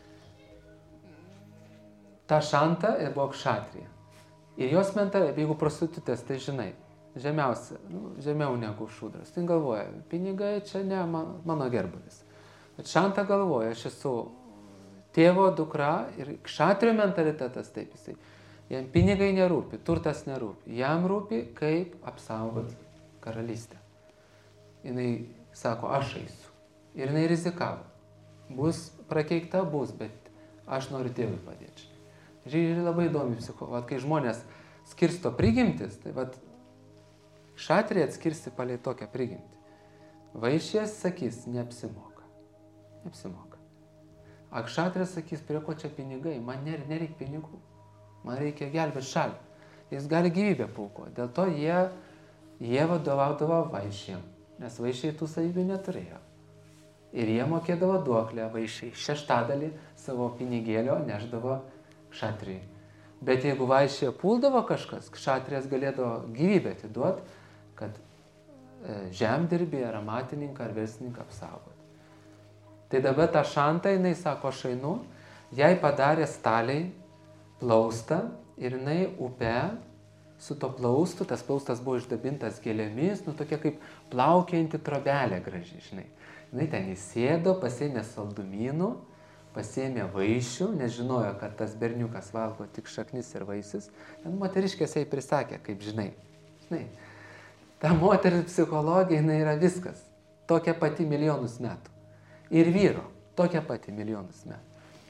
Ta Šanta buvo kšatrija. Ir jos mentalė, jeigu prostitutės, tai žinai, žemiau negu šūdras. Tai galvoja, pinigai čia ne mano gerbuvis. Bet Šanta galvoja, aš esu tėvo dukra ir kšatrio mentalitetas taip jisai. Jam pinigai nerūpi, turtas nerūpi. Jam rūpi, kaip apsaugoti karalystę. Jinai sako, aš eisiu. Ir jinai rizikavo. Bus prakeikta, bus, bet aš noriu tėvui padėti. Žiūrėjau, labai įdomi kai žmonės skirsto prigimtis, tai kšatrija atskirsti palei tokią prigimtį. Vaišės sakys, neapsimoka. Neapsimoka. Akšatrija sakys, prie ko čia pinigai, man nereikia pinigų. Man reikia gelbėti šalį. Jis gali gyvybę paaukoti. Dėl to jie vadovaudavo vaišėm, nes vaišiai tų savybių neturėjo. Ir jie mokėdavo duoklę vaišiai. 1/6 savo pinigėlio neždavo kšatrijai. Bet jeigu vaišėje puldavo kažkas, kšatrijas galėdavo gyvybę atiduoti, kad žemdirbį, ar amatininką, ar verslininką apsaugoti. Tai dabar tą šantą, jinai sako, aš einu, jai padarė staliai plaustą ir jinai upe su to plaustu, tas plaustas buvo išdabintas gėlėmis, tokia kaip plaukianti trobelė graži, žinai. Jinai ten įsėdo, pasėmė saldumynų, pasėmė vaišių, nes žinojo, kad tas berniukas valgo tik šaknis ir vaisius. Ten moteriškės jai prisakė, kaip žinai. Ta moteris psichologija, jinai yra viskas. Tokia pati milijonus metų. Ir vyro, tokia pati milijonus metų.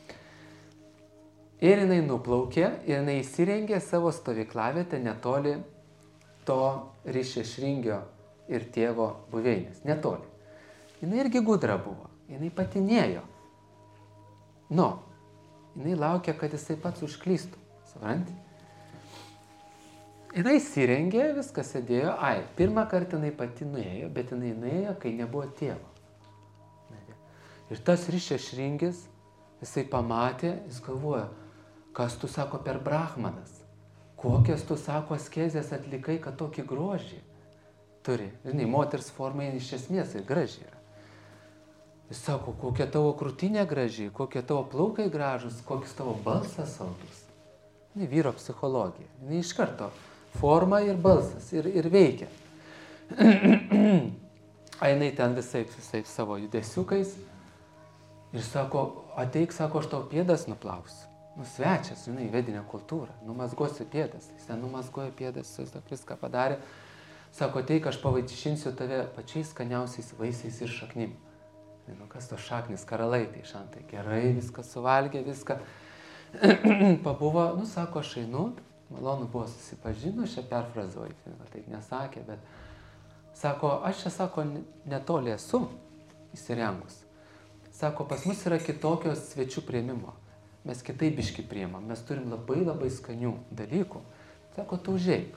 Ir jinai nuplaukė, ir jinai įsirengė savo stovyklavietę netoli to Rišešringio ir tėvo buveinės. Netoli. Jinai irgi gudra buvo. Jinai patinėjo. Jinai laukia, kad jisai pats užklystų. Supranti? Jinai įsirengė, viskas sėdėjo. Pirmą kartą jinai pati nuėjo, bet jinai nuėjo, kai nebuvo tėvo. Ir tas Rišešringis, jisai pamatė, jis galvoja, kas tu, sako, per brahmanas? Kokias tu, sako, askezės atlikai, kad tokį grožį turi? Žinai, moters forma iš esmės ir graži yra. Jis sako, kokia tavo krūtinė graži, kokie tavo plaukai gražus, koks tavo balsas saldus. Vyro psichologija. Jis iš karto forma ir balsas ir veikia. Jinai ten visai savo judesiukais ir sako, ateik, sako, aš tau pėdas nuplausiu. Svečias, žinai, vedinė kultūra, numazgosiu pėdas. Jis ten numazgojo pėdas, jis viską padarė. Sako, ateik, aš pavaišinsiu tave pačiais skaniausiais vaisiais ir šaknim. Kas to šaknis, karalaitai šantai. Gerai, viską suvalgė, viską pabuvo. Sako, aš einu, malonu buvo susipažinu, aš čia perfrazuoju, taip nesakė, bet sako, aš čia, sako, netoli esu įsirengus. Sako, pas mus yra kitokios svečių priėmimo. Mes kitaip biški priimam, mes turim labai labai skanių dalykų. Sako, tu užėjai.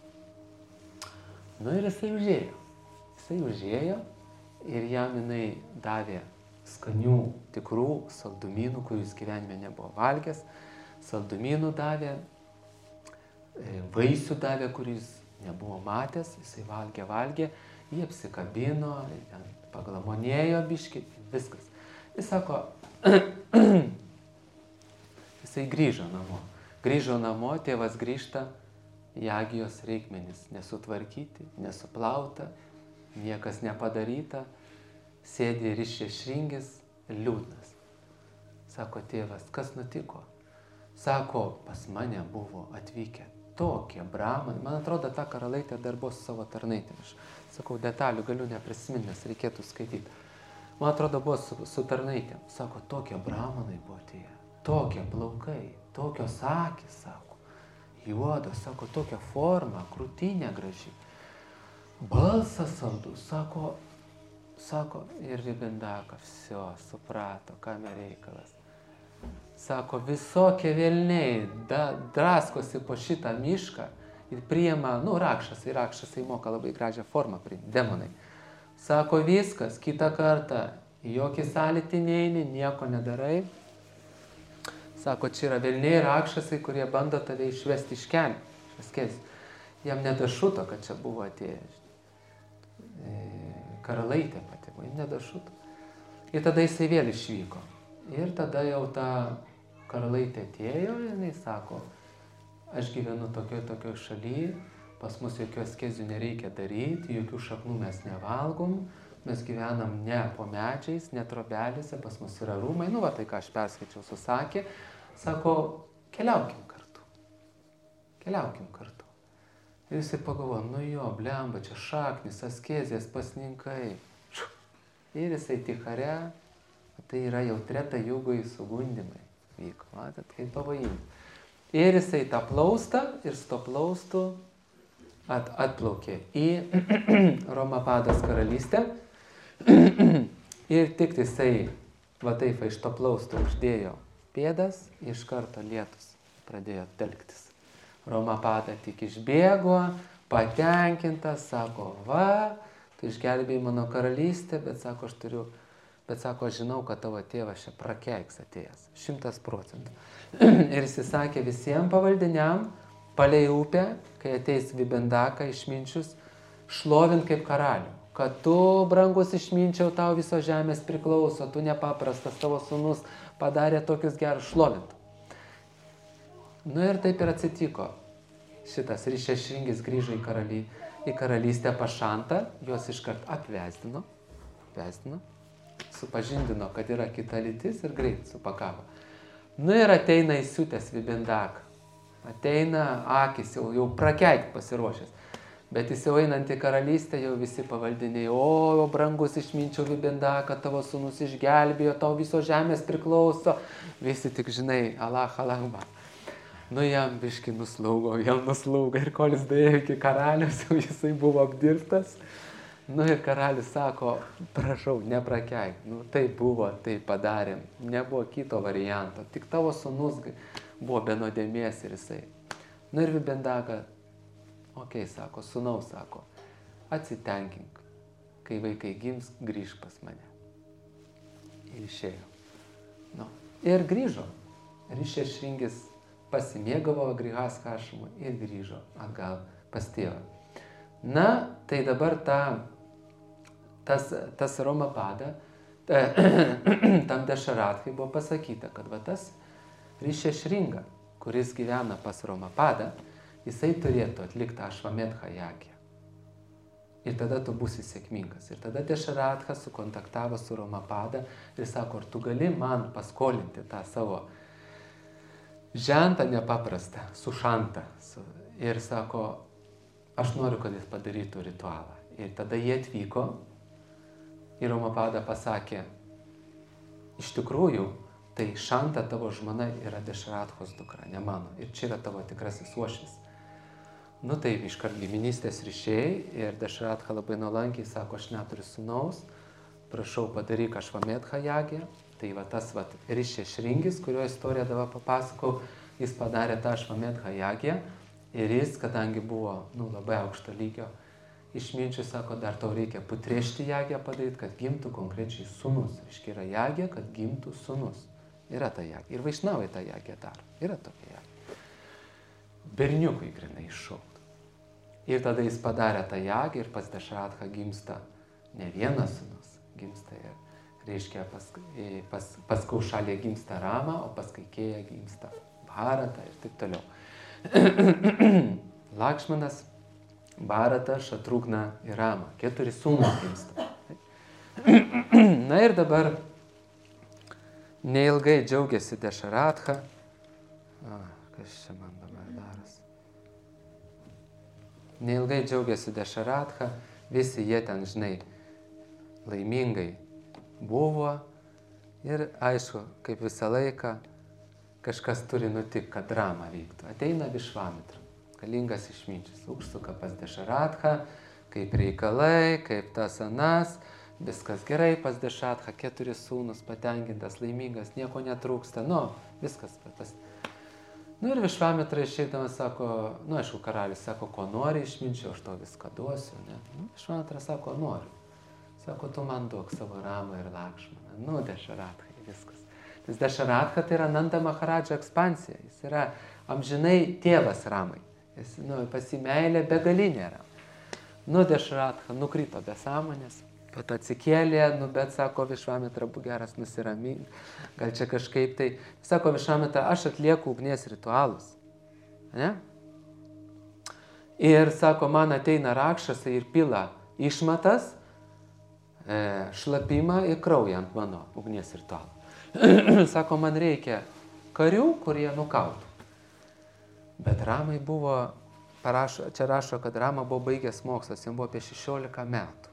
Ir jisai užėjo. Jisai užėjo ir jam jinai davė skanių, tikrų saldumynų, kurių jis gyvenime nebuvo valgęs. Saldumynų davė, vaisių davė, kurių jis nebuvo matęs. Jisai valgė, jį apsikabino, paglamonėjo biški, viskas. Jis sako, jisai grįžo namo, tėvas grįžta, jagijos reikmenys nesutvarkyti, nesuplauta, niekas nepadaryta, sėdi Rišešringis, liūdnas. Sako, tėvas, kas nutiko? Sako, pas mane buvo atvykę tokie brahmanai, man atrodo, ta karalaitė dar buvo su savo tarnaitėmis. Sakau, detalių galiu neprisiminti, nes reikėtų skaityti. Man atrodo, buvo su tarnaitėm. Sako, tokie brahmanai buvo atėję. Tokie plaukai, tokios akys, sako, juodos, sako, tokia forma, krūtinė graži, balsas saldus, sako, ir Ribindaka, suprato, kame reikalas. Sako, visokie velniai draskosi po šitą mišką ir priima, rakšasai moka labai gražią formą priimti, demonai. Sako, viskas, kitą kartą, jokį sąlytį neini, nieko nedarai. Sako, čia yra velniai rakšasai, kurie bando tave išvesti iš kelių. Jam nedašuto, kad čia buvo atėjęs. Karalaitė pati, jam nedašuto. Ir tada jisai vėl išvyko. Ir tada jau ta karalaitė atėjo ir jinai sako, aš gyvenu tokioj šaly, pas mus jokių askezių nereikia daryti, jokių šaknų mes nevalgom, mes gyvenam ne po medžiais, ne trobelėse, pas mus yra rūmai, nu va tai ką aš perskaičiau, susakė, sako, keliaukim kartu. Keliaukim kartu. Ir jisai pagalvojo, nu jo, blemba, čia šaknis, askezės, pasninkai. Ir jisai tichare, tai yra jau treta jugoj sugundimai vyko, matot, kaip pavojingi. Ir jisai tą plaustą ir su to plaustu atplaukė į Romapados karalystę. Ir tik jisai, va taip, iš to plausto uždėjo pėdas, iš karto lietus pradėjo telktis. Romapada tik išbėgo, patenkintas, sako, va, tu išgelbėjai mano karalystę, bet sako, aš žinau, kad tavo tėvas čia prakeiks atėjęs, 100%. Ir jis sakė visiems pavaldiniam, palei upę, kai ateis Vibendaka išminčius, šlovint kaip karalių. Kad tu, brangus išminčiau, tau viso žemės priklauso, tu nepaprastas, tavo sūnus padarė tokius gerus, šlovint. Nu ir taip ir atsitiko. Šitas Rišešringis grįžo į karalystę Pašantą, juos iškart apvesdino, supažindino, kad yra kita lytis ir greit supakavo. Nu ir ateina įsiutęs Vibendaka. Ateina akis, jau prakeikt pasiruošęs. Bet jis jau einant į karalystę, jau visi pavaldiniai, o brangus išminčiau Vibendaka, tavo sūnus išgelbėjo, tau viso žemės priklauso. Visi tik žinai, Allah. Nu jam biški nuslaugo ir kol jis dėjo iki karalius, jau jisai buvo apdirbtas. Nu ir karalius sako, prašau, neprakeik. Nu tai buvo, tai padarėm. Nebuvo kito varianto. Tik tavo sūnus buvo be nuodėmės ir jisai. Nu ir Vibendaka, sako, sūnau, sako, atsitenkink. Kai vaikai gims, grįžk pas mane. Ir išėjo. Nu, ir grįžo. Rišešringis pasimėgavo Grihas Hašimui ir grįžo atgal pas tėvą. Na, tai dabar tas Romapada, tam Dešaratkai buvo pasakyta, kad va tas Rišešringa, kuris gyvena pas Romapadą, jisai turėtų atlikti Ašvametha jagiją. Ir tada tu būsi sėkmingas. Ir tada Dešaratha sukontaktavo su Romapada ir sako, ar tu gali man paskolinti tą savo žentą nepaprastą, sušantą. Ir sako, aš noriu, kad jis padarytų ritualą. Ir tada jie atvyko ir Romapada pasakė, iš tikrųjų, tai Šanta tavo žmona yra Dešarathos dukra, ne mano. Ir čia yra tavo tikrasis uošvis. Nu taip, iškart giminystės ryšiai ir Dešaratha labai nuolankiai sako, aš neturiu sūnaus, prašau padaryk Ašvametha jagiją. Tai va tas Rišešringis, kurio istoriją dabar papasakau, jis padarė tą Ašvametha jagiją ir jis, kadangi buvo labai aukšto lygio išminčių, sako, dar tau reikia putrešti jagiją padaryti, kad gimtų konkrečiai sūnus. Reiškia, yra jagija, kad gimtų sūnus. Yra ta jagija. Ir vaišnavai tą jagiją daro. Yra tokia jagija. Berniukui grinai iššauktų. Ir tada jis padarė tą jagiją ir pas Dešarathą gimsta ne vienas sūnus, gimsta ir, reiškia, pas Kaušalė gimsta Rama, o pas Kaikėją gimsta Bharata ir taip toliau. Lakšmanas, Bharata, Šatrugna ir Rama. 4 sūnus gimsta. Na ir dabar neilgai džiaugiasi Dešaratha. Kas čia man dabar daras? Neilgai džiaugiasi Dešaratha, visi jie ten, žinai, laimingai buvo ir aišku, kaip visą laiką, kažkas turi nutikti, kad drama vyktų. Ateina Višvamitra, galingas išminčius, užsuka pas Dešaratha, kaip reikalai, kaip tas anas, viskas gerai pas Dešaratha, 4 sūnus, patenkintas, laimingas, nieko netrūksta, viskas pas. Nu ir Višvamitra išeidamas sako, aišku, karalius sako, ko nori išminčiau, aš to viską duosiu, ne? Višvamitra sako, noriu. Sako, tu man duok savo Ramą ir Lakšmaną. Dešaratha, viskas. Nes Dešaratha tai yra Nanda Maharadža ekspansija. Jis yra amžinai tėvas Ramai. Jis, pasimeilė begalinė Rama. Dešaratha nukrito be sąmonės. Pat atsikėlė, bet sako Višvamitra, būk geras, nusiramink. Gal čia kažkaip tai. Sako Višvamitra, aš atlieku ugnies ritualus. Ne? Ir sako, man ateina rakšasai ir pila išmatas, šlapimą ir kraują ant mano ugnies ritualo. Sako, man reikia karių, kurie nukautų. Bet Ramai buvo, čia rašo, kad Rama buvo baigęs mokslas, jam buvo apie 16 metų.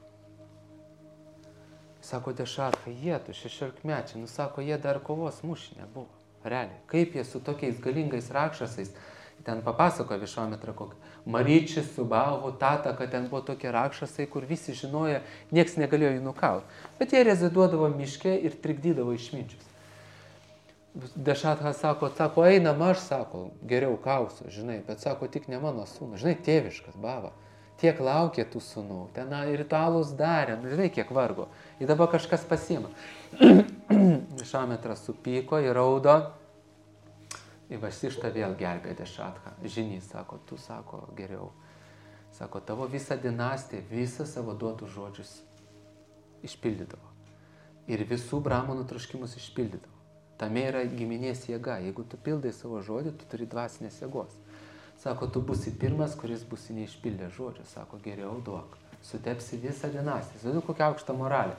Sako, Dešatha, jie tu 16 mečiai, sako, jie dar kovos mūšį nebuvo. Realiai, kaip jie su tokiais galingais rakšasais, ten papasakoja Višvametra kokį Maryčį, Subahu, Tatą, kad ten buvo tokie rakšasai, kur visi žinojo, nieks negalėjo jų nukauti. Bet jie reziduodavo miške ir trikdydavo išminčius. Dešatha sako, einam aš, sako, geriau kausiu, žinai, bet sako, tik ne mano sūnus, žinai, tėviškas, baba, tiek laukė tų sūnų, ten ritualus darė, žinai, kiek vargo, ir dabar kažkas pasiima. Višvametras supyko, įraudo, ir Vasišta vėl gelbė Dešathą. Žinys, sako, tu, sako, geriau, sako, tavo visą dinastiją, visą savo duotus žodžius išpildydavo. Ir visų bramonų troškimus išpildydavo. Tame yra giminės jėga. Jeigu tu pildai savo žodį, tu turi dvasinės jėgos. Sako, tu būsi pirmas, kuris būsi neišpildę žodžio. Sako, geriau duok. Sutepsi visą dinastiją. Žinai, kokią aukštą moralę.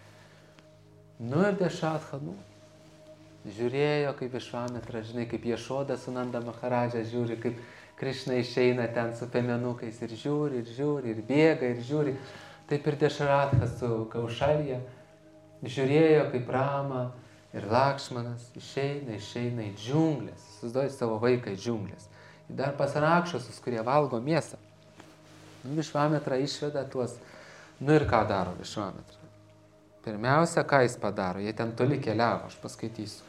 Ir Dešatha, žiūrėjo, kaip Višvametra, žinai, kaip Ješoda su Nanda Maharadža žiūri, kaip Krišna išeina ten su piemenukais ir žiūri, ir bėga, ir žiūri. Taip ir Dešratha su Kaušalija žiūrėjo, kaip Rama ir Lakšmanas išeina į džiunglės, susiduoja savo vaiką į džiunglės. Ir dar pas rakšasus, kurie valgo mėsą. Višvametra išveda tuos. Ir ką daro Višvametra? Pirmiausia, ką jis padaro? Jie ten toli keliavo, aš paskaitysiu.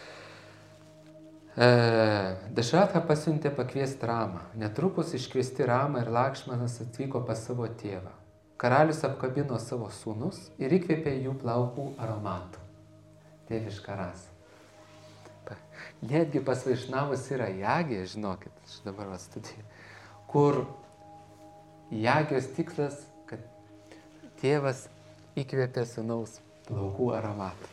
Dešratha pasiuntė pakviesti Ramą. Netrukus iškviesti Ramą ir Lakšmanas atvyko pas savo tėvą. Karalius apkabino savo sūnus ir įkvėpė jų plaukų aromatų. Tėvišką rasą. Netgi pas Vaišnavus yra jagė, žinokit, aš dabar studijuoju, kur jagės tikslas, kad tėvas įkvėpė sūnaus plaukų aromatą.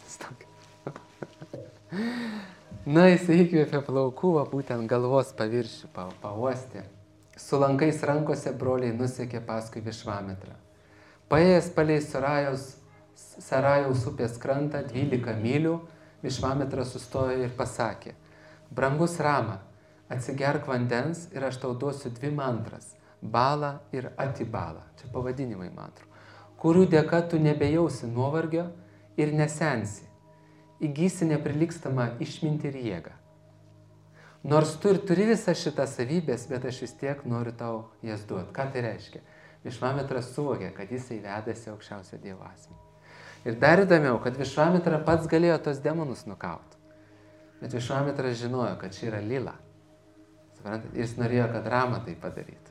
Jis įkvėpė plaukų, būtent galvos paviršių pauostė. Su lankais rankose broliai nusekė paskui Višvametrą. Paėjęs palei Sarajaus upės krantą 12 mylių, Višvametras sustojo ir pasakė, brangus Rama, atsigerk vandens ir aš tau duosiu 2 mantras, Bala ir Atibala, čia pavadinimai mantrų, kurių dėka tu nebejausi nuovargio ir nesensi, įgysi neprilygstamą išmintį ir jėgą. Nors tu ir turi visą šitą savybės, bet aš vis tiek noriu tau jas duoti. Ką tai reiškia? Višvametras suvokė, kad jisai vedasi aukščiausio Dievo asmenį. Ir dar įdomiau, kad Višvametra pats galėjo tos demonus nukauti. Bet Višvametras žinojo, kad čia yra lila. Suprantate? Jis norėjo, kad Rama tai padarytų.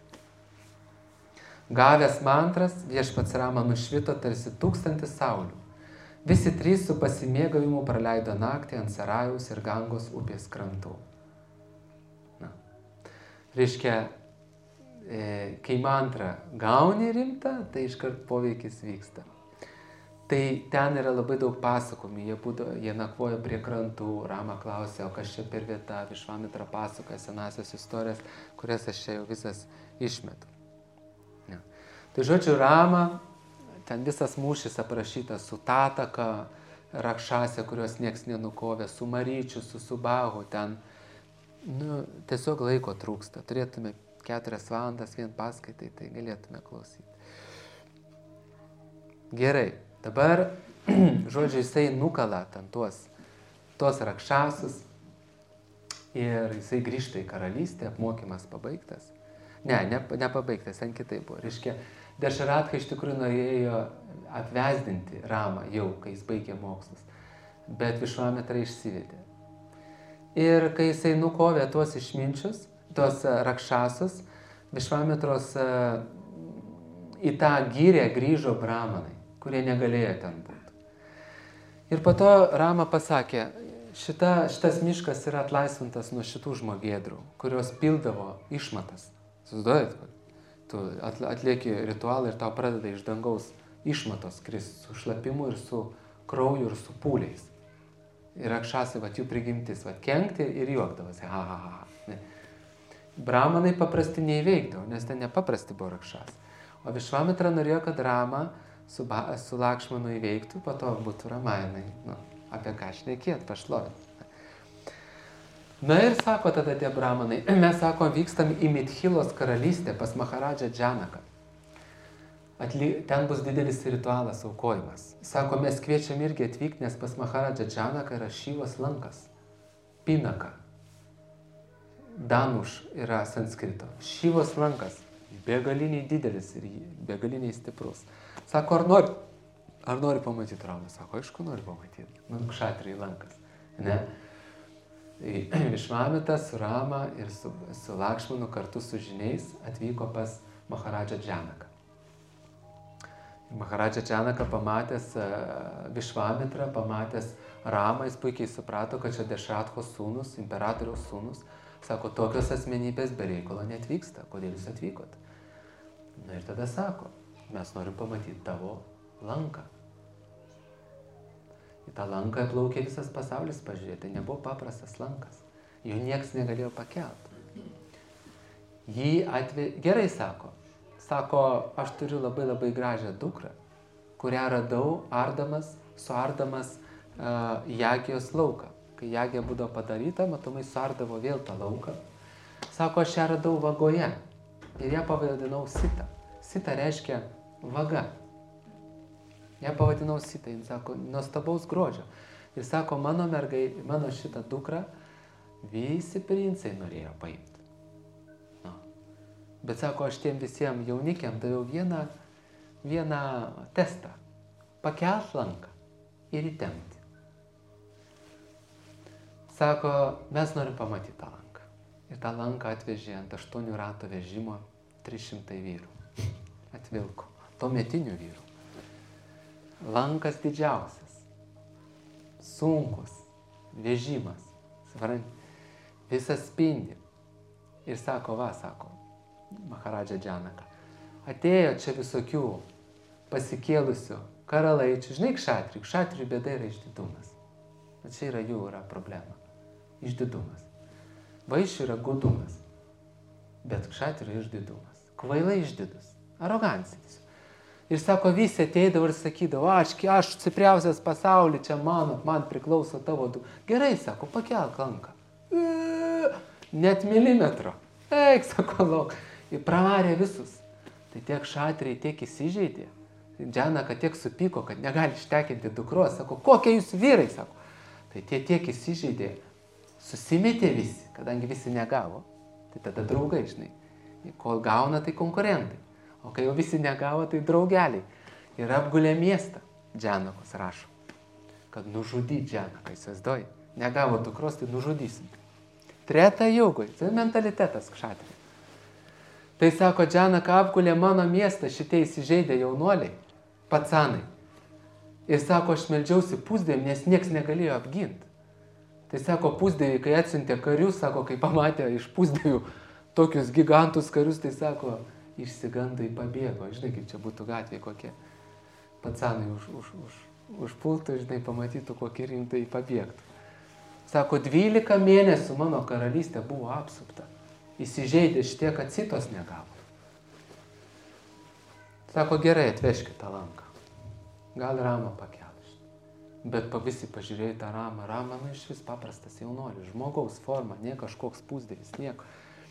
Gavęs mantras, viešpats Rama nušvito tarsi 1000 saulių. Visi 3 su pasimėgavimu praleido naktį ant Sarajaus ir Gangos upės krantų. Reiškia, kai mantrą gauni rimtą, tai iškart poveikis vyksta. Tai ten yra labai daug pasakojimų, jie nakvojo prie krantų, Rama klausė, o kas čia per vieta, Višvametra pasakoja senasios istorijas, kurias aš čia jau visas išmetu. Ja. Tai žodžiu, Rama, ten visas mūšis aprašytas su Tataka, Rakšasė, kurios nieks nenukovė, su Maryčiu, su Subahu, ten tiesiog laiko trūksta. Turėtume 4 valandas vien paskaitai, tai galėtume klausyti. Gerai. Dabar, žodžiu, jisai nukala ten tuos rakšasus ir jisai grįžta į karalystę, apmokymas pabaigtas. Nepabaigtas, ten kitaip buvo. Reiškia, Dešratha iš tikrųjų norėjo apvesdinti Ramą jau, kai jis baigė mokslus, bet Višvametra išsivedė. Ir kai jisai nukovė tuos išminčius, tuos rakšasus, Višvametros į tą gyrę grįžo bramanai, kurie negalėjo ten būti. Ir po to Rama pasakė, šitas miškas yra atlaisvintas nuo šitų žmogėdrų, kurios pildavo išmatas. Susidojat, tu atlieki ritualą ir tau pradeda iš dangaus išmatos krist su šlapimu ir su krauju ir su pūliais. Ir rakšasai, jų prigimtis, kenkti ir juokdavosi. Bramanai paprasti neįveikdavo, nes ten nepaprasti buvo rakšasai. O Višvametra norėjo, kad Rama su Lakšmanu įveiktų, po to būtų Ramajanai. Nu, apie ką šnekėt, pašlovint. Na ir sako tada tie bramanai, mes sako, vykstam į Mithilos karalystę pas Maharadžą Džanaką. Ten bus didelis ritualas, aukojimas. Sako, mes kviečiam irgi atvykti, nes pas Maharadžą Džanaką yra Šyvos lankas. Pinaka. Danuš yra sanskrito. Šyvos lankas. Begaliniai didelis ir begaliniai stiprus. Sako, ar nori pamatyti Ramą? Sako, aišku, nori pamatyti. Kšatriai lankas. Ne? Višvamitas su Rama ir su Lakšmanu kartu su žiniais atvyko pas Maharadžą Džanaką. Maharadžą Džanaką pamatęs Višvamitrą, pamatęs Ramą, jis puikiai suprato, kad čia Dešrathos sūnus, imperatoriaus sūnus. Sako, tokios asmenybės be reikalo neatvyksta. Kodėl jūs atvykot? Na ir tada sako, mes norim pamatyti tavo lanką. Į tą lanką plaukė visas pasaulis pažiūrėti. Tai nebuvo paprastas lankas. Jo nieks negalėjo pakelti. Gerai sako. Sako, aš turiu labai labai gražią dukrą, kurią radau suardamas Jagijos lauką. Kai Jagija būdavo padaryta, matomai suardavo vėl tą lauką. Sako, aš ją radau vagoje ir ją pavadinau Sita. Sita reiškia vaga. Ją pavadinau Sita, jis sako, nuostabaus grožio. Ir sako, mano šitą dukrą visi princai norėjo paimti. No. Bet sako, aš tiem visiems jaunikiam daviau vieną testą. Pakelt lanką ir įtempti. Sako, mes norim pamatyti tą lanką. Ir tą lanką atvežė ant 8 ratų vežimo 300 vyrų. Atvilko. Tuometinių vyrų. Lankas didžiausias. Sunkus. Vežimas. Visas spindi. Ir sako, Maharadžą Džanaką. Atėjo čia visokių pasikėlusių karalaičių. Žinai, kšatrių bėda yra išdidumas. Čia jų yra problema. Išdidumas. Vaišių yra gudumas. Bet kšatrių išdidumas. Kvailai išdidus. Arogancija. Ir sako, visi ateidavo ir sakydavo, aš stipriausias pasaulį, čia man priklauso tavo du. Gerai, sako, pakelk lanką. Net milimetro. Eik, sako, lauk. Ir pravarė visus. Tai tiek kšatriai, tiek įsižeidė. Džanaka tiek supyko, kad negali ištekinti dukros. Sako, kokie jūs vyrai, sako. Tai tiek įsižeidė. Susimetė visi, kadangi visi negavo. Tai tada draugai, žinai. Kol gauna, tai konkurentai. O kai jau visi negavo, tai draugeliai. Ir apgulė miestą. Džanakos rašo. Kad nužudyt Džanaką, įsivaizduoji. Negavo dukros, tai nužudysim. Treta jugoj. Tai mentalitetas kšatriai. Tai sako, Džanaka apgulė mano miestą šitie įsižeidę jaunuoliai, pacanai. Ir sako, aš meldžiausi pusdėm, nes nieks negalėjo apginti. Tai sako, pusdėviai, kai atsiuntė karius, sako, kai pamatė iš pusdėvių tokius gigantus karius, tai sako, išsigandai pabėgo. Žinai, kaip čia būtų gatvėje kokie pacanai užpultų, žinai, pamatytų, kokie rimtai pabėgtų. Sako, 12 mėnesių mano karalystė buvo apsupta. Įsižeidė šitie, kad Sitos negavo. Sako, gerai, atvežkit tą lanką. Gal Ramą pakelš. Bet visi pažiūrėjo tą Ramą. Ramą, iš vis paprastas jaunuolis, žmogaus forma, ne kažkoks pusdėvis, nieko.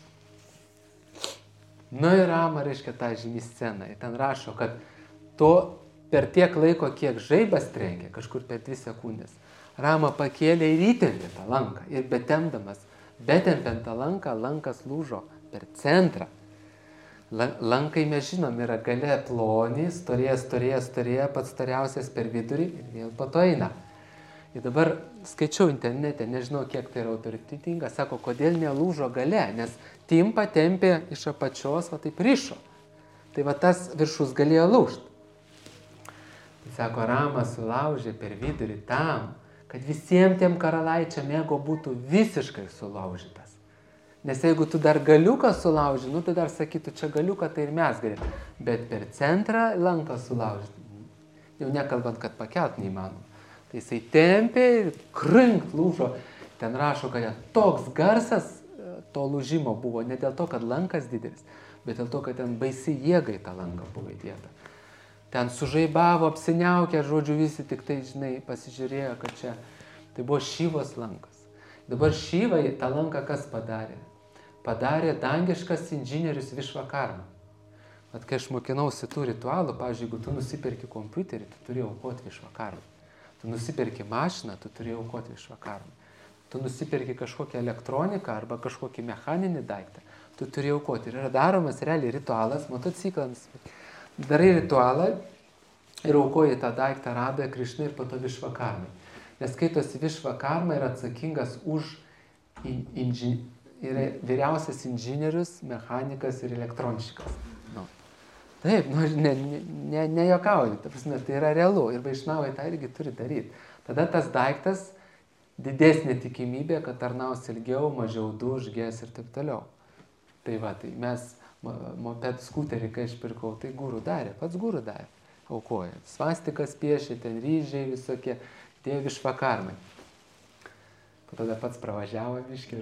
Na ir Rama, reiškia, tą žymį sceną. Ir ten rašo, kad per tiek laiko, kiek žaibas trenkė, kažkur per 2 sekundės, Rama pakėlė ir įtempė tą lanką. Ir betempiant tą lanką, lankas lūžo per centrą. Lankai, mes žinom, yra gale plonį, storėja, pats storiausias per vidurį ir vėl po to eina. Ir dabar skaičiau internete, nežinau, kiek tai yra autoritetinga, sako, kodėl nelūžo gale, nes timpa tempė iš apačios, taip rišo. Tai tas viršus galėjo lūžti. Tai sako, Rama sulaužė per vidurį tam, kad visiems tiem karalaičiam ego būtų visiškai sulaužytas. Nes jeigu tu dar galiuką sulauži, tai dar sakytų, čia galiuką, tai ir mes galėtume. Bet per centrą lanką sulaužyti, jau nekalbant, kad pakelt neįmanoma. Tai jisai tempė ir krinkt lūžo. Ten rašo, kad toks garsas to lūžimo buvo ne dėl to, kad lankas didelis, bet dėl to, kad ten baisi jėgai tą lanką buvo įdėta. ten sužaibavo, apsiniaukė, žodžiu, visi tik tai, žinai, pasižiūrėjo, kad čia. Tai buvo Šyvos lankas. Dabar Šyvai tą lanką kas padarė? Padarė dangiškas inžinierius Višvakarma. Bet kai aš mokinausi tų ritualų, pavyzdžiui, jeigu tu nusipirki kompiuterį, tu turi aukoti Višvakarmą. Tu nusipirki mašiną, tu turi aukoti Višvakarmą. Tu nusipirki kažkokią elektroniką arba kažkokį mechaninį daiktą, tu turi aukoti. Ir yra daromas realiai ritualas, motociklams. Darai ritualą ir aukoji tą daiktą Radai, Krišnai ir po to Višvakarmai. Nes skaitosi Višvakarma yra atsakingas už yra vyriausias inžinierius, mechanikas ir elektroniškas. Nu. Taip, nejokauju, tai yra realu ir vaišnavai tą irgi turi daryti. Tada tas daiktas didesnė tikimybė, kad tarnaus ilgiau, mažiau duš, gės ir taip toliau. Tai va, tai mes moped skuterį, kai aš pirkau, tai guru darė, pats guru darė, aukoja. Svastikas piešė, ten ryžiai visokie, tie Višvakarmai. Tada pats pravažiavo biškį.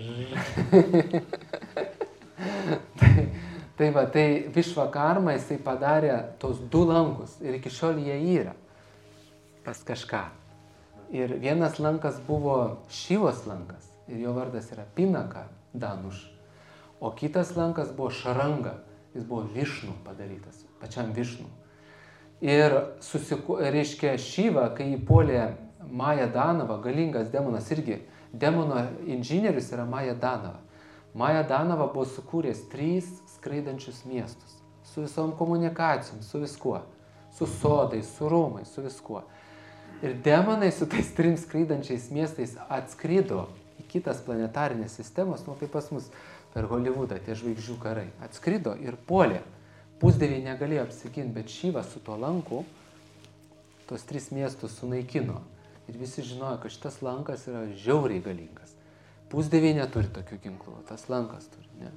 Tai va, tai Višvakarma jisai padarė tos 2 lankus ir iki šiol jie yra pas kažką. Ir vienas lankas buvo Šyvos lankas ir jo vardas yra Pinaka Danuš, o kitas lankas buvo Šaranga, jis buvo Višnu padarytas, pačiam Višnu. Ir reiškia Šyva, kai jį puolė Maja Danava, galingas demonas irgi, demono inžinierius yra Maja Danava. Maja Danava buvo sukūręs 3 skraidančius miestus, su visom komunikacijom, su viskuo, su sodais, su rūmais, su viskuo. Ir demonai su tais 3 skraidančiais miestais atskrido į kitas planetarinės sistemas, nu kaip pas mus per Hollywoodą tie žvaigždžių karai. Atskrido ir puolė. Pusdieviai negalėjo apsiginti, bet Šyva su tuo lanku tos 3 miestus sunaikino. Ir visi žinojo, kad šitas lankas yra žiauriai galingas. Pusdieviai neturi tokių ginklų, tas lankas turi, ne.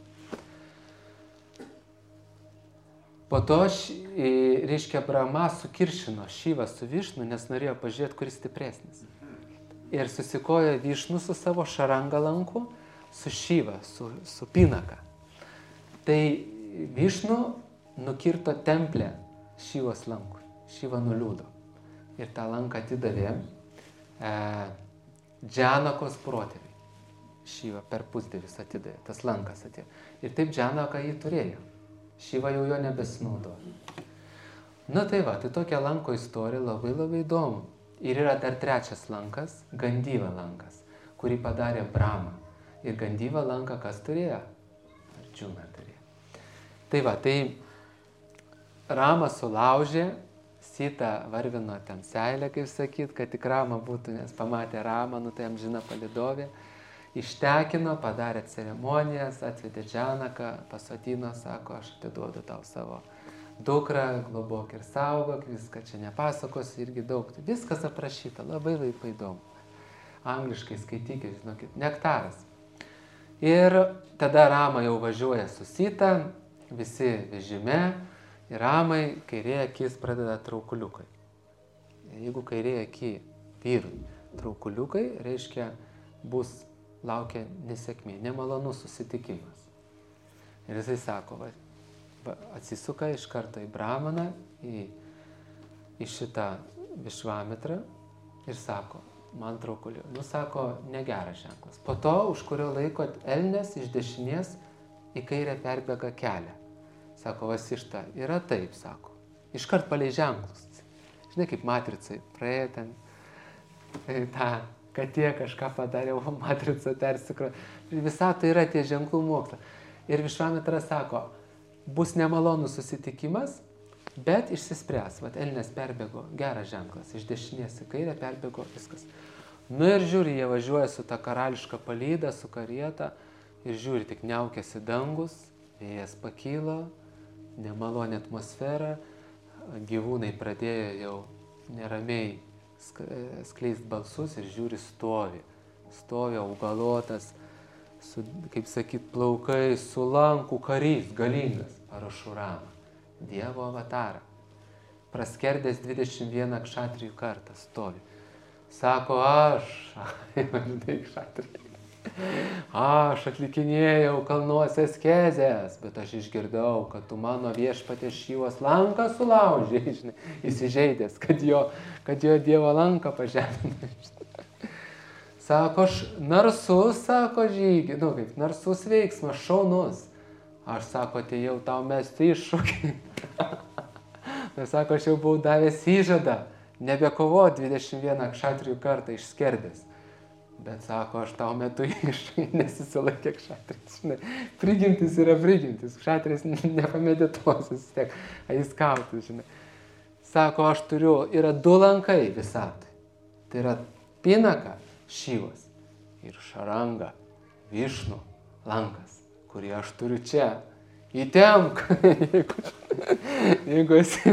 Po to, reiškia, Brahma sukiršino Šyvą su Višnu, nes norėjo pažiūrėti, kuris stipresnis. Ir susikojo Višnu su savo Šaranga lanku, su Šyva, su Pinaka. Tai Višnu nukirto templę Šyvos lankui. Šyva nuliūdo. Ir tą lanką atidavė Džanakos protėviai. Šyva per pusdievius atidavė, tas lankas atėjo. Ir taip Džanaka jį turėjo. Šyva jau jo nebesinaudojo. Na tai va, tai tokia lanko istorija labai labai įdomu. Ir yra dar 3 lankas, Gandyva lankas, kurį padarė Brahma. Ir Gandyva lanką kas turėjo? Arjuna turėjo. Tai va, tai Rama sulaužė, Sita varvino ten seilę, kaip sakyt, kad tik Rama būtų, nes pamatė Ramą, nu tai amžina palydovė. Ištekino, padarė ceremonijas, atvedė Džanaką, pasodino, sako, aš atiduodu tau savo dukrą, globok ir saugok, viską čia nepasakosiu, irgi daug. Viskas aprašyta, labai labai įdomu. Angliškai skaitykit, žinokit, nektaras. Ir tada Rama jau važiuoja su Sita, visi vežime, ir Ramai kairėje akis pradeda traukuliukai. Jeigu kairėje akį vyrui traukuliukai, reiškia bus laukia nesėkmė, nemalonus susitikimas. Ir jisai sako, atsisuka iš karto į Brahmaną, į šitą Višvametrą ir sako, man traukuliu. Nu, sako, negeras ženklas. Po to, už kurio laiko elnias iš dešinės į kairę perbėga kelią. Sako, Vasišta, yra taip, sako. Iškart palei ženklus. Žinai, kaip matricai, praėjo ten tą katė kažką padarė, o matrica persikro. Visatoje yra tie ženklų mokslas. Ir Višvametras sako, bus nemalonus susitikimas, bet išsispręs. Vat elnės perbėgo, geras ženklas, iš dešinės į kairę perbėgo viskas. Nu ir žiūri, jie važiuoja su ta karališka palyda, su karieta ir žiūri, tik niaukėsi dangus, vėjas pakyla, nemalonė atmosfera, gyvūnai pradėjo jau neramiai skleist balsus ir žiūri stovi augalotas, su, kaip sakyt, plaukai, su lanku karys, galingas, Parašurama, Dievo avatarą. Praskerdęs 21 kšatrijų kartą stovi. Sako, aš, žinai, kšatrijai. Aš atlikinėjau kalnuose askezės, bet aš išgirdau, kad tu mano viešpaties Šyvos lanką sulaužei, žinai, įsižeidęs, kad jo Dievo lanką pažemino. Sako, aš narsus, sako, žygį, kaip narsus veiksmas, šaunus. Aš, sako, atėjau tau mesti iššūkį. Tai sako, aš jau buvau davęs įžadą, nebekovo 21 kšatrijų kartą išskerdęs. Bet sako, aš tau metu iššūkį, nesilaikė kšatrijus. Žinai, prigimtis yra prigimtis, kšatrijus nepamedituos, vis tiek, jis kautis, žinai. Sako, aš turiu, yra 2 lankai visatai. Tai yra Pinaka, Šyvas ir Šaranga, Višnu lankas, kurį aš turiu čia. Įtemk, jeigu esi.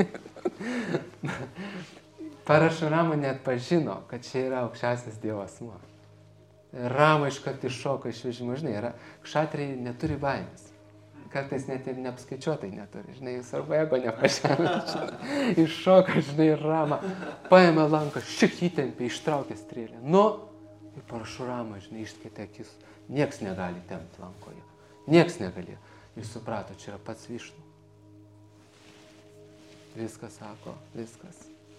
Parašurama net pažino, kad čia yra aukščiausias Dievo asmuo. Rama iškart iššoko iš vežimo, žinai, kšatriai neturi baimės. Kartais net ir neapskaičiuotai neturi, žinai, jis arba ego nepažemė. Iššoka, žinai, Rama, paėmė lanką, šik įtempė, ištraukė strėlę. Ir Parašurama, žinai, išskėtė akis. Nieks negali tempti lankoje. Nieks negali. Jis suprato, čia yra pats Višnu. Viskas, sako, viskas.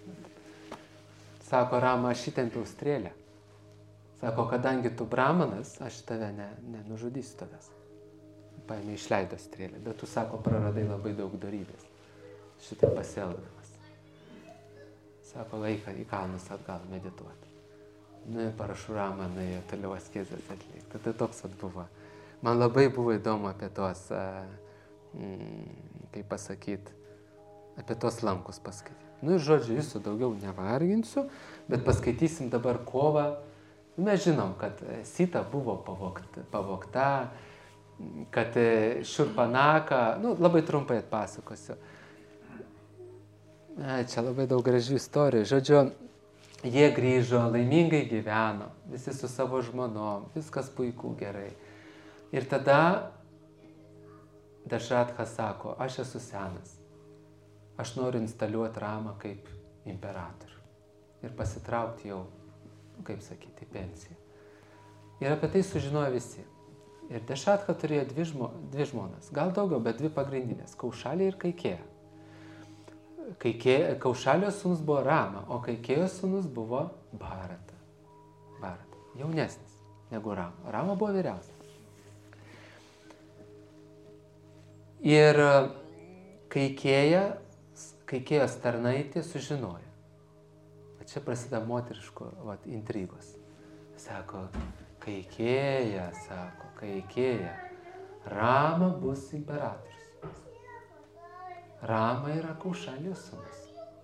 Sako, Rama, aš įtempiau strėlę. Sako, kadangi tu brahmanas, aš tave nenužudysiu tavęs. Paėmė, išleido strėlę, bet tu, sako, praradai labai daug dorybės. Šitai pasielgdamas. Sako, laiką į kalnus atgal medituoti. Parašurama, toliau askezės atlikti. Tai toks buvo. Man labai buvo įdomu apie tos, kaip pasakyti, apie tos lankus paskaityti. Ir žodžiu, jūsų daugiau nevarginsiu, bet paskaitysim dabar kovą. Mes žinom, kad Sita buvo pavogta, kad Šurpanaka, labai trumpai atpasakosiu. Čia labai daug gražių istorijų. Žodžiu, jie grįžo, laimingai gyveno, visi su savo žmonom, viskas puiku, gerai. Ir tada Dašratha sako, aš esu senas, aš noriu instaliuoti Ramą kaip imperatorių ir pasitraukti jau, kaip sakyti, pensiją. Ir apie tai sužinojo visi. Ir Dašratha turėjo dvi žmonas, gal daugiau, bet 2 pagrindinės, Kaušalė ir Kaikėja. Kaušalio sūnus buvo Rama, o Kaikėjos sūnus buvo Bharata. Jaunesnis negu Rama. Rama buvo vyriausias. Ir Kaikėjos tarnaitė sužinojo. Čia prasideda moteriško intrigos. Sako, Kaikėja, Rama bus imperatorius. Rama yra Kaušalijos sūnus.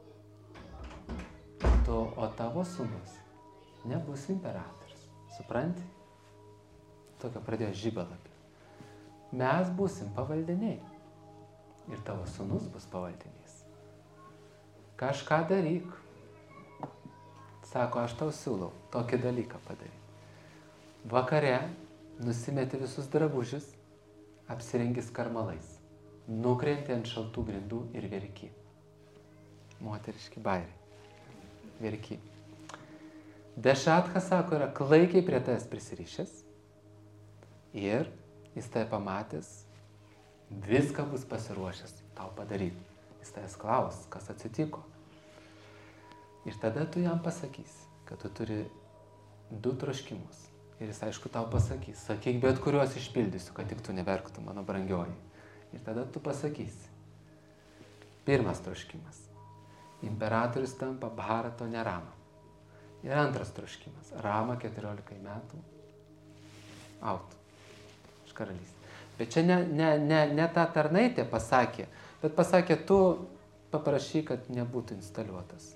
O tavo sūnus nebus imperatorius. Supranti? Tokia pradėjo žibalapį. Mes būsim pavaldiniai. Ir tavo sūnus bus pavaldinys. Kažką daryk. Sako, aš tau siūlau tokį dalyką padaryti. Vakare nusimeti visus drabužius, apsirengi skarmalais, nukrenti ant šaltų grindų ir verki. Moteriški bairiai. Verki. Dašratha, sako, yra klaikiai prie tavęs prisirišęs ir jis tave pamatęs, viską bus pasiruošęs tau padaryti. Jis tavęs klaus, kas atsitiko. Ir tada tu jam pasakysi, kad tu turi 2 troškimus. Ir jis, aišku, tau pasakys, sakyk, bet kuriuos išpildysiu, kad tik tu neverktum, mano brangioji. Ir tada tu pasakysi. Pirmas troškimas. Imperatorius tampa Bharato, ne Rama. Ir antras troškimas. Rama 14 metų. Out. Iš karalystės. Bet čia ne ta tarnaitė pasakė, bet pasakė, tu paprašy, kad nebūtų instaliuotas.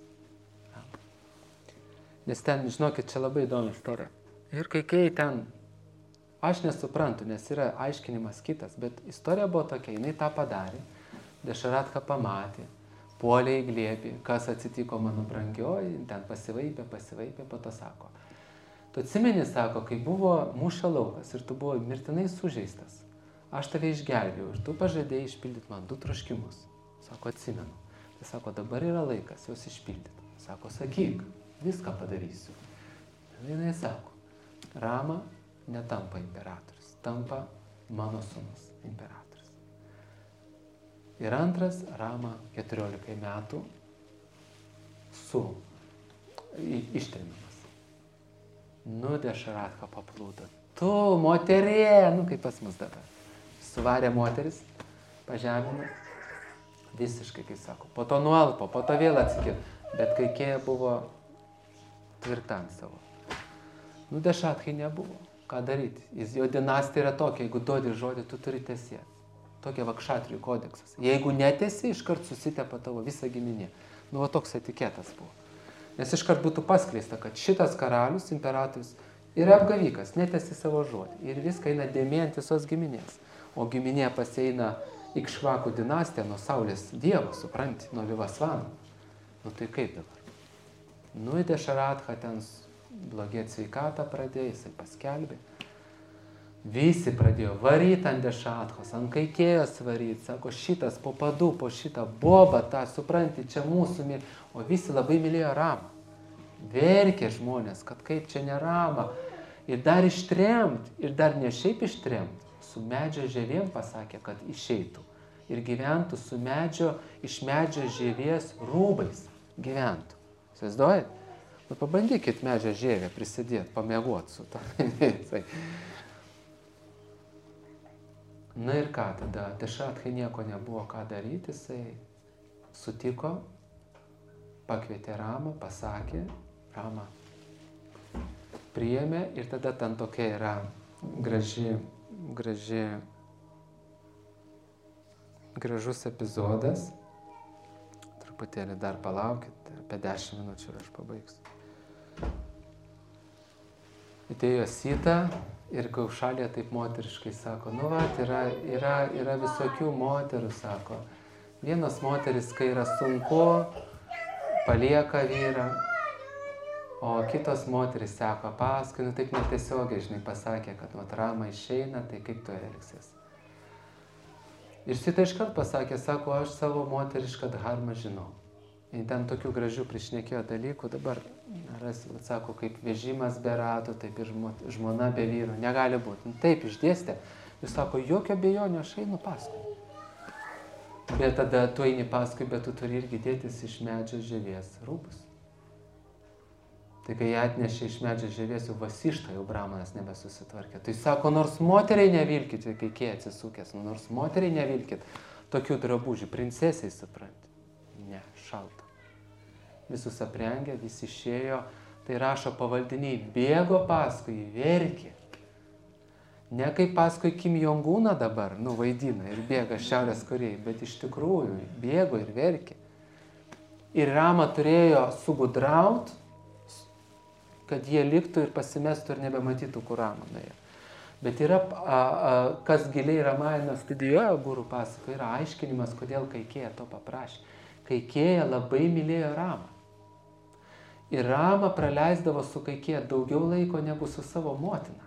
Nes ten, žinokit, čia labai įdomi istorija. Ir kai ten, aš nesuprantu, nes yra aiškinimas kitas, bet istorija buvo tokia, jinai tą padarė, Dašratha pamatė, puolė į glėbį, kas atsitiko mano brangioji, ten pasivaipė, po to sako. Tu atsimeni, sako, kai buvo mūšio laukas ir tu buvo mirtinai sužeistas, aš tave išgelbėjau ir tu pažadėjai išpildyti man 2 troškimus. Sako, atsimenu. Tai sako, dabar yra laikas juos išpildyti. Sako, sakyk, viską padarysiu. Ir jinai sako, Rama, netampa imperatorius, tampa mano sūnus imperatorius. Ir antras, Rama 14 metų ištrimimas. Dešaratha paplūdo. Tu, moterė, kaip pas mus dabar. Suvarė moteris, pažemino, visiškai, kai sako, po to nualpo, po to vėl atsikėlė, bet Kaikėja buvo tvirtam savo. Dešathai nebuvo, ką daryti, jo dinastija yra tokia, jeigu duodi žodį, tu turi tesėti. Tokia Vakšatrijų kodeksas. Jeigu netesi, iškart susitepa tavo visą giminė. Toks etiketas buvo. Nes iškart būtų paskleista, kad šitas karalius, imperatorius, yra apgavikas, netesi savo žodį. Ir viską eina dėmė ant visos giminės. O giminė pasieina Ikšvakų dinastiją nuo Saulės dievo, supranti, nuo Vivasvano. Tai kaip dabar? Dešaratha ten blogėti sveikatą pradėjo, jisai paskelbė. Visi pradėjo varyti ant Dešathos, ant Kaikėjos varyti, sako, šitas po padų, po šitą bobą, tą, supranti, čia mūsų myli. O visi labai mylėjo Ramą. Verkė žmonės, kad kaip čia ne Rama. Ir dar ištremt, ir dar ne šiaip ištremt, su medžio žievėm pasakė, kad išeitų. Ir gyventų su iš medžio žievės rūbais gyventų. Įsivaizduojat? Pabandykit medžio žievę prisidėti, pamiegot su to. Ir ką tada? Dešathai nieko nebuvo ką daryti, jisai sutiko, pakvietė Ramą, pasakė, Rama priėmė ir tada ten tokia yra gražus epizodas. Truputėlį dar palaukit, apie 10 minučių ir aš pabaigsiu. Atėjo Sita ir Kaušalė taip moteriškai sako, yra visokių moterų, sako. Vienos moteris, kai yra sunku, palieka vyrą, o kitos moteris sako paskui, taip netiesiogiai, pasakė, kad Rama išeina, tai kaip tu elgsies. Ir Sita iškart pasakė, sako, aš savo moterišką dharmą žinau. Ir ten tokių gražių prišnekėjo dalykų, dabar sako, kaip vežimas be ratų, taip ir žmona be vyro, negali būti. Taip išdėstė, jis sako, jokio abejonių, aš einu paskui. Bet tada tu eini paskui, bet tu turi irgi dėtis iš medžio žievės rūbus. Tai kai atnešė iš medžio žievės, jau Vasištą, jau Brahmanas nebesusitvarkė. Tai sako, nors moteriai nevilkit, kai Kaikėja atsisukęs, nors moteriai nevilkit tokių drabužių, princesiai supranti. Ne, šalta. Visus aprengė, visi išėjo, tai rašo pavaldiniai, bėgo paskui, verkė. Ne kaip paskui Kim Jong-uną dabar, vaidina ir bėga Šiaurės Korėjai, bet iš tikrųjų bėgo ir verkė. Ir Rama turėjo sugudraut, kad jie liktų ir pasimestų ir nebematytų, kur Rama nuėjo. Bet yra, kas giliai Ramayana studijuoja, guru pasako, yra aiškinimas, kodėl Kaikėja to paprašė. Kaikėja labai mylėjo Ramą. Ir Rama praleisdavo su Kaikėja daugiau laiko negu su savo motina.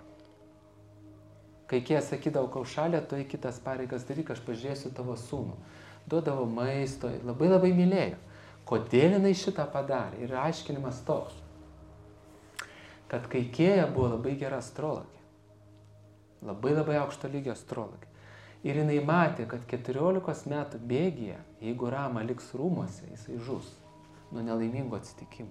Kaikėja sakydavo, Kaušalė, tu eik kitas pareigas daryk, aš pažiūrėsiu tavo sūnų. Duodavo maisto, labai labai mylėjo. Kodėl jinai šitą padarė? Ir aiškinimas toks, kad Kaikėja buvo labai gera astrologė. Labai labai aukšto lygio astrologė. Ir jinai matė, kad 14 metų bėgyje, jeigu Rama liks rūmuose, jisai žus nuo nelaimingo atsitikimo.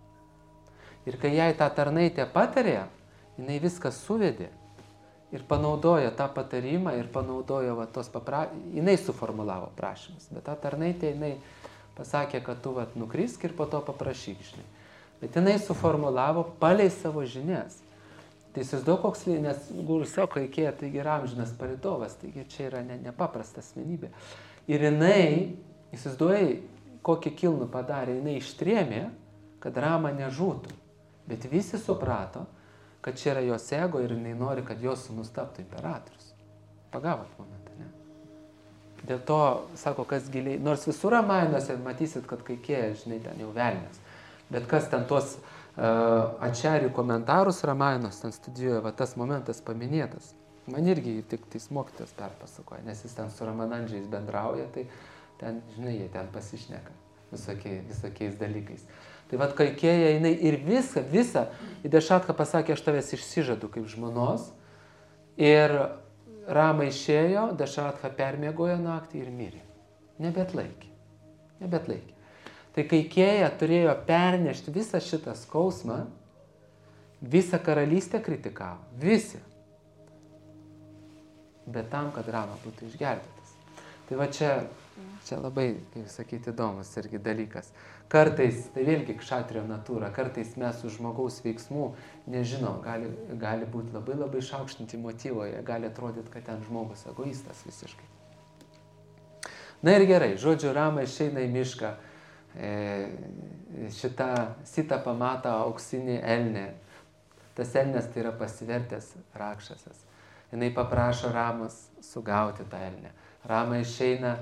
Ir kai jai tą tarnaitę patarė, jinai viską suvedė ir panaudojo tą patarimą ir panaudojo jinai suformulavo prašymus. Bet tą tarnaitę jinai pasakė, kad tu nukrisk ir po to paprašyk, žinai. Bet jinai suformulavo palei savo žinias. Tai įsivaizduok koks, nes guru sako, Kaikėja, taigi yra amžinas palydovas, taigi čia yra nepaprasta asmenybė. Ir jinai, įsivaizduojai, kokį kilnų padarė, jinai ištrėmė, kad Rama nežūtų. Bet visi suprato, kad čia yra jos ego ir jinai nori, kad jos sūnus taptų imperatorius. Pagavot momentą, ne? Dėl to, sako, kas giliai, nors visur Ramaynuose matysit, kad Kaikėja, žinai, ten jau velnias. Bet kas ten tuos Ačarių komentarus Ramaynos ten studijuoja, tas momentas paminėtas. Man irgi tik tais mokytojas perpasakoja, nes jis ten su Ramanandžiais bendrauja, tai ten, žinai, jie ten pasišneka visokiais dalykais. Tai vat Kaikėja, jinai ir visą, į Dešatką pasakė, aš tavęs išsižadu kaip žmonos. Ir Rama išėjo, Dešatka permiegojo naktį ir mirė. Nebetlaikė. Tai Kaikėja turėjo pernešti visą šitą skausmą, visą karalystę kritikavo, visi. Bet tam, kad Rama būtų išgelbėtas. Tai va čia labai, kaip sakyti, įdomus irgi dalykas. Kartais, tai vėlgi kšatrio natūra, kartais mes už žmogaus veiksmų nežinom, gali būti labai išaukštinti motyvoje, gali atrodyti, kad ten žmogus egoistas visiškai. Na ir gerai, žodžiu, Rama išeina į mišką, šitą Sitą pamato auksinį elnį. Tas elnės tai yra pasivertęs rakšasas. Jinai paprašo Ramos sugauti tą elnę. Rama išeina,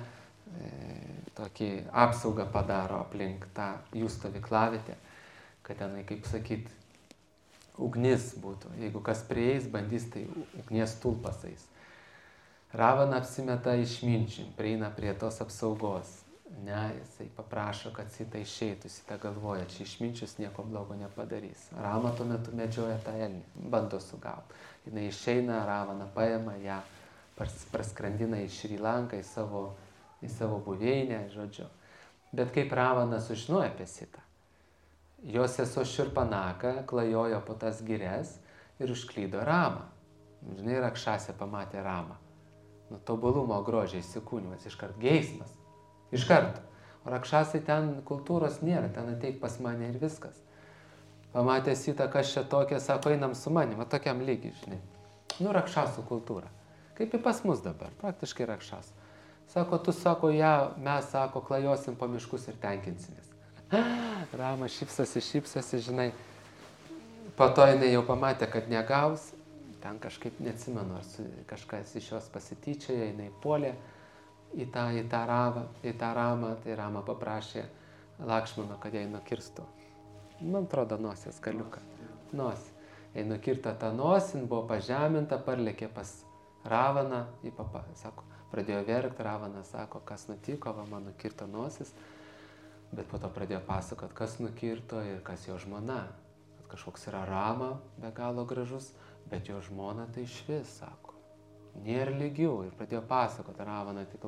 tokį apsaugą padaro aplink tą jų stovyklavietę, kad tenai, kaip sakyt, ugnis būtų. Jeigu kas prieis, bandys, tai ugnies tulpas eis. Ravana apsimeta išminčium, prieina prie tos apsaugos. Ne, jisai paprašo, kad Sita išeitų, Sita galvoja, čia išminčius nieko blogo nepadarys. Rama tuo metu medžioja tą elnį, bando sugauti. Jinai išeina, Ravana paima ją, praskrandina į Šri Lanką, į savo buveinę, žodžiu. Bet kaip Ravana sužinojo apie Sitą, jos sesuo Širpanaka klajojo po tas girias ir užklydo Ramą. Žinai, Rakšasė pamatė Ramą. Nu, tobulumo grožiai įsikūnimas, iškart geismas. Iš karto. O Rakšasai ten kultūros nėra, ten ateik pas mane ir viskas. Pamatė Sitą, kas čia tokia, sako, einam su manim, tokiam lygiai, žinai. Nu, Rakšasų kultūra. Kaip ir pas mus dabar, praktiškai Rakšasų. Sako, tu, sako, mes, sako, klajosim po miškus ir tenkinsimės. Rama šypsosi, žinai. Po to jinai jau pamatė, kad negaus. Ten kažkaip neatsimenu, ar kažkas iš jos pasityčiojo, jinai puolė į tą Ramą, tai Rama paprašė Lakšmano, kad jai nukirstų. Man atrodo, nosies galiuką. Nosį. Jai nukirto tą nosį, buvo pažeminta, parlėkė pas Ravaną, sako, pradėjo verkti, Ravana sako, kas nutiko, va, man nukirto nosis, bet po to pradėjo pasakot, kas nukirto ir kas jo žmona. Kad kažkoks yra Rama, be galo gražus, bet jo žmona tai išvis, sako. Nėra lygių. Ir pradėjo pasakot, Ravana tai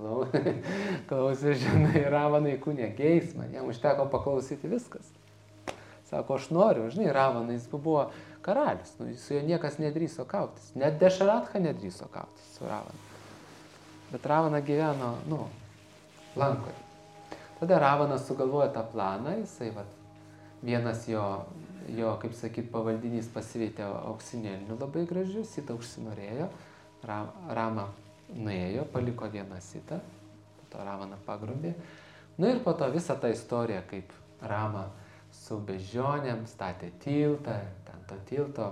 klausė, žinai, Ravana įkūnė geismą, jam užteko paklausyti viskas. Sako, aš noriu, žinai, Ravana, jis buvo karalius, su juo niekas nedrįso kautis, net Dešaratha nedrįso kautis su Ravana. Bet Ravana gyveno, Lankoje. Tada Ravana sugalvojo tą planą, jisai, vienas jo, kaip sakyt, pavaldinys pasiveitė auksinėliniu labai gražiu, Sita užsinorėjo. Rama nuėjo, paliko vieną Sitą, po to Ravana pagrobė. Ir po to visą tą istoriją, kaip Rama su beždžionėm statė tiltą, ten to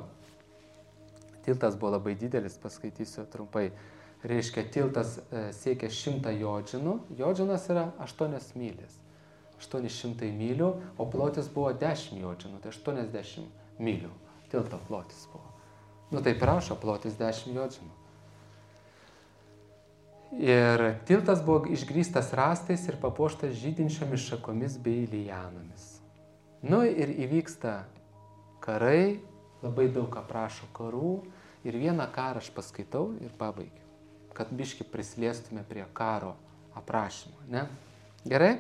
tiltas buvo labai didelis, paskaitysiu trumpai. Reiškia, tiltas siekia 100 jodžinų, jodžinas yra 8 mylis, 800 mylių, o plotis buvo 10 jodžinų, tai 80 mylių tilto plotis buvo. Tai prašo, plotis 10 jodžinų. Ir tiltas buvo išgrįstas rąstais ir papuoštas žydinčiomis šakomis bei lianomis. Ir įvyksta karai, labai daug aprašo karų ir vieną karą aš paskaitau ir pabaigiu, kad biškį prisiliestume prie karo aprašymo, ne? Gerai?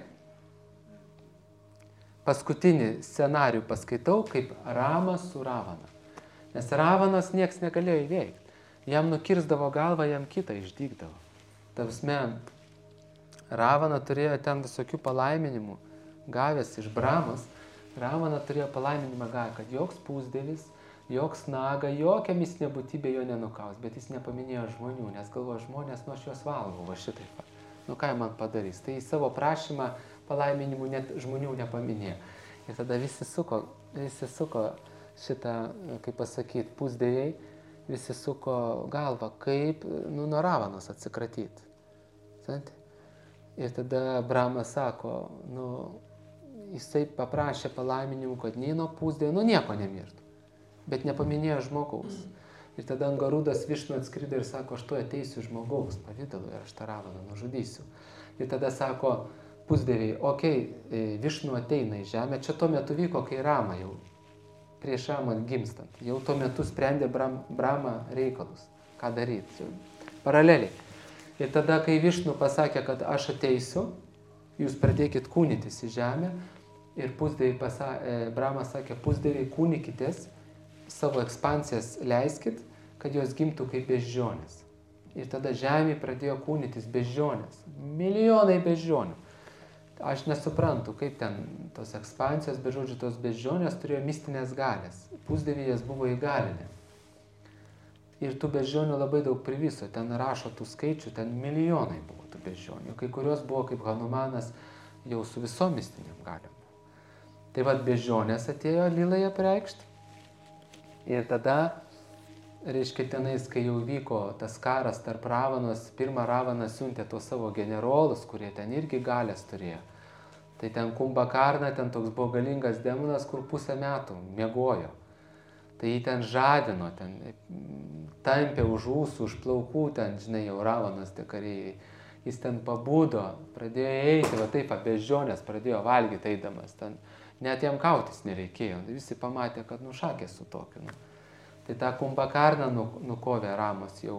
Paskutinį scenarijų paskaitau kaip Rama su Ravana. Nes Ravanas nieks negalėjo įveikti. Jam nukirsdavo galvą, jam kitą išdygdavo. Tavsme, Ravana turėjo ten visokių palaiminimų, gavęs iš Brahmos. Ravana turėjo palaiminimą gavę, kad joks pusdievis, joks naga, jokia mistinė būtybė jo nenukaus, bet jis nepaminėjo žmonių, nes galvoja, žmonės, aš juos valgau, va šitaip. Ką man padarys? Tai į savo prašymą palaiminimų net žmonių nepaminėjo. Ir tada visi suko šitą, kaip pasakyti, pusdieviai, visi suko galvą, kaip nuo Ravanos atsikratyti. Ir tada Brahma sako, jisai paprašė palaiminimų, kad nei nuo pusdievių, nieko nemirtų, bet nepaminėjo žmogaus. Ir tada Angarudas Višnu atskrido ir sako, aš tu ateisiu žmogaus pavidalu ir aš tą Ravaną nužudysiu. Ir tada sako, pusdieviai, Višnu ateina į žemę, čia tuo metu vyko, kai Rama jau, prieš Ramą gimstant, jau tuo metu sprendė Brahma reikalus, ką daryti, paraleliai. Ir tada, kai Višnu pasakė, kad aš ateisiu, jūs pradėkit kūnytis į žemę, ir Brahma sakė, pusdieviai kūnykitės, savo ekspansijas leiskit, kad jos gimtų kaip beždžionės. Ir tada žemė pradėjo kūnytis beždžionės, milijonai beždžionių. Aš nesuprantu, kaip ten tos ekspansijos, bet žodžiu, tos beždžionės turėjo mistinės galės. Pusdieviai jas buvo įgalinę. Ir tų beždžionių labai daug priviso, ten rašo tų skaičių, ten milijonai buvo tų beždžionių. Kai kurios buvo kaip Hanumanas jau su visom mistiniam galiom. Tai vad beždžionės atėjo Liloje preikšti. Ir tada, reiškia, tenais, kai jau vyko tas karas tarp Ravanos, pirmą Ravaną siuntė tuos savo generolus, kurie ten irgi galės turėjo. Tai ten Kumbakarna, ten toks buvo galingas demonas, kur pusę metų miegojo. Tai jį ten žadino, ten tampė už ūsų, už plaukų, ten, žinai, jau Ravanos tie kariai. Jis ten pabudo, pradėjo eiti, va taip, beždžionės pradėjo valgyti eidamas. Ten net jam kautis nereikėjo. Visi pamatė, kad šakė su tokiu. Tai tą Kumbakarną nukovė Ramos jau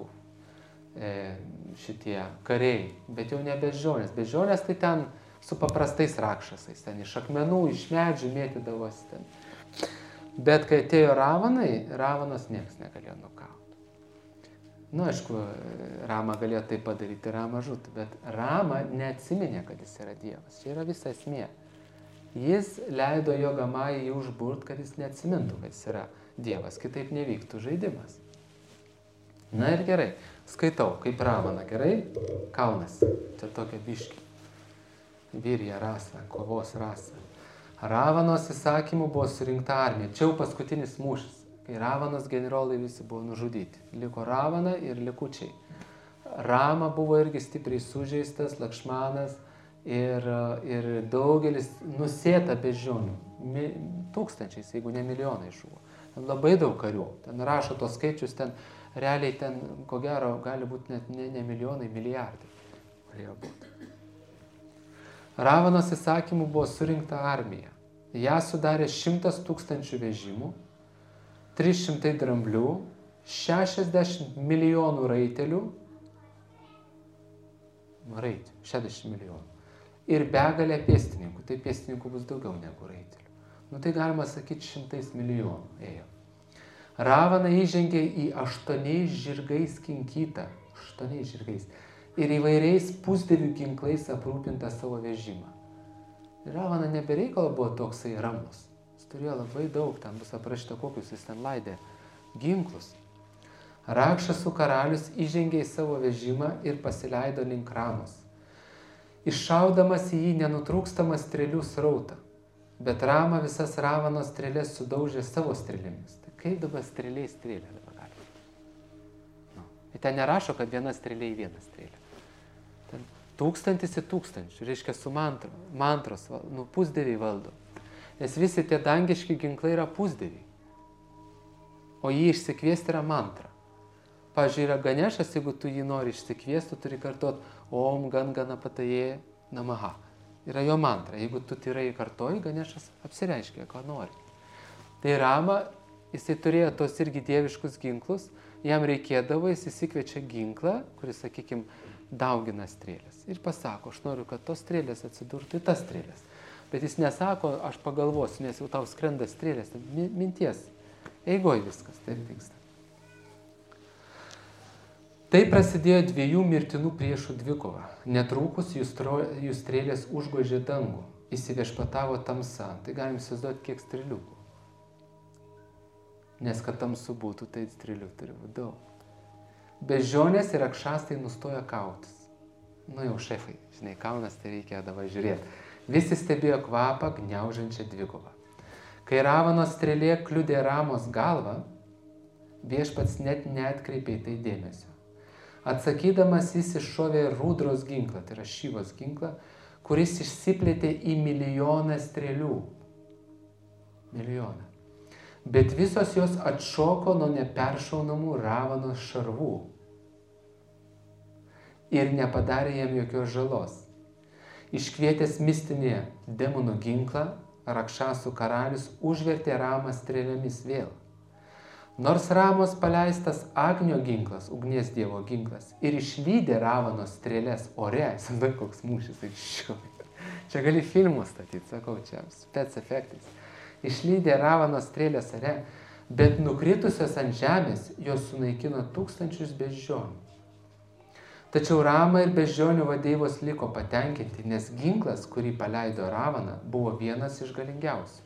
šitie kariai, bet jau ne beždžionės. Beždžionės tai ten su paprastais rakšasais, ten iš akmenų, iš medžių mėtydavosi ten. Bet kai atėjo Ravanai, Ravanos niekas negalėjo nukauti. Aišku, Rama galėjo tai padaryti, Rama žūtų, bet Rama neatsiminė, kad jis yra Dievas. Čia yra visa esmė. Jis leido Jogamajai jį užburt, kad jis neatsimintų, kad jis yra Dievas, kitaip nevyktų žaidimas. Na ir gerai, skaitau, kaip Ravana, gerai, kaunasi, čia tokia biški, vyrija rasa, kovos rasa. Ravanos įsakymų buvo surinkta armija, čia jau paskutinis mūšis, kai Ravanos generolai visi buvo nužudyti, liko Ravana ir likučiai. Rama buvo irgi stipriai sužeistas, Lakšmanas ir daugelis nusėta beždžionių, tūkstančiais, jeigu ne milijonai žuvo. Labai daug karių, ten rašo tos skaičius, ten realiai ten, ko gero, gali būti net ne milijonai, milijardai galėjo būti. Ravanos įsakymų buvo surinkta armija. Ja sudarė 100 000 vežimų, 300 dramblių, 60 milijonų raitelių, 60 milijonų, ir begalė pėstininkų. Tai pėstininkų bus daugiau negu raitelių. Tai galima sakyti 100 milijonų ėjo. Ravana įžengė į 8 žirgais kinkytą, 8 žirgais, ir įvairiais pusdievių ginklais aprūpintą savo vežimą. Ravana nebereikalo buvo toksai ramus. Jis turėjo labai daug, ten bus aprašyta, kokius jis ten laidė ginklus. Rakšasų karalius įžengė į savo vežimą ir pasileido link Ramos, iššaudamas į jį nenutrūkstamą strėlių srautą. Bet Rama visas Ravanos strėlės sudaužė savo strėlėmis. Tai kaip dabar strėlė dabar gali? Ir ten nerašo, kad viena strėlė į vieną strėlę. Ten 1000 į 1000, reiškia su mantros, pusdieviai valdo. Nes visi tie dangiški ginklai yra pusdieviai. O jį išsikviesti yra mantra. Pavyzdžiui, yra Ganešas, jeigu tu jį nori išsikviesti, tu turi kartuot Om Gangana Pataje Namaha. Yra jo mantra. Jeigu tu tyrai kartoji, Ganešas apsireiškia, ką nori. Tai Rama, jisai turėjo tos irgi dieviškus ginklus, jam reikėdavo, jis įsikviečia ginklą, kuris, sakykime, daugina strėlės. Ir pasako, aš noriu, kad tos strėlės atsidurtų į tas strėlės. Bet jis nesako, aš pagalvosiu, nes jau tau skrenda strėlės. Minties. Eigoj viskas, taip vyksta. Tai prasidėjo 2 mirtinų priešų dvikova. Netrukus jų strėlės užgožė dangų, įsiviešpatavo tamsa. Tai galim įsivaizduoti, kiek strėlių buvo. Nes kad tamsu būtų, tai strėlių turi būti daug. Beždžionės ir rakšastai nustojo kautis. Jau šefai, žinai, kaunas, tai reikia dabar žiūrėti. Visi stebėjo kvapą gniaužiančią dvikovą. Kai Ravanos strėlė kliudė Ramos galvą, viešpats net neatkreipė į tai dėmesio. Atsakydamas jis iššovė Rudros ginklą, tai yra Šivos ginklą, kuris išsiplėtė į 1 000 000 strėlių. 1 000 000. Bet visos jos atšoko nuo neperšaunamų Ravanos šarvų ir nepadarė jam jokios žalos. Iškvietęs mistinį demonų ginklą, Rakšasų karalius užvertė Ramą strėlėmis vėl. Nors Ramos paleistas Agnio ginklas, ugnies dievo ginklas, ir išvydė Ravanos strėlės ore, įsivaizduok koks mūšis, čia gali filmus statyti, sakau, čia spec efektais. Išlydė Ravanos strėlės ore, bet nukritusios ant žemės jos sunaikino 1000 beždžionių. Tačiau Rama ir beždžionių vadeivos liko patenkinti, nes ginklas, kurį paleido Ravana, buvo vienas iš galingiausių.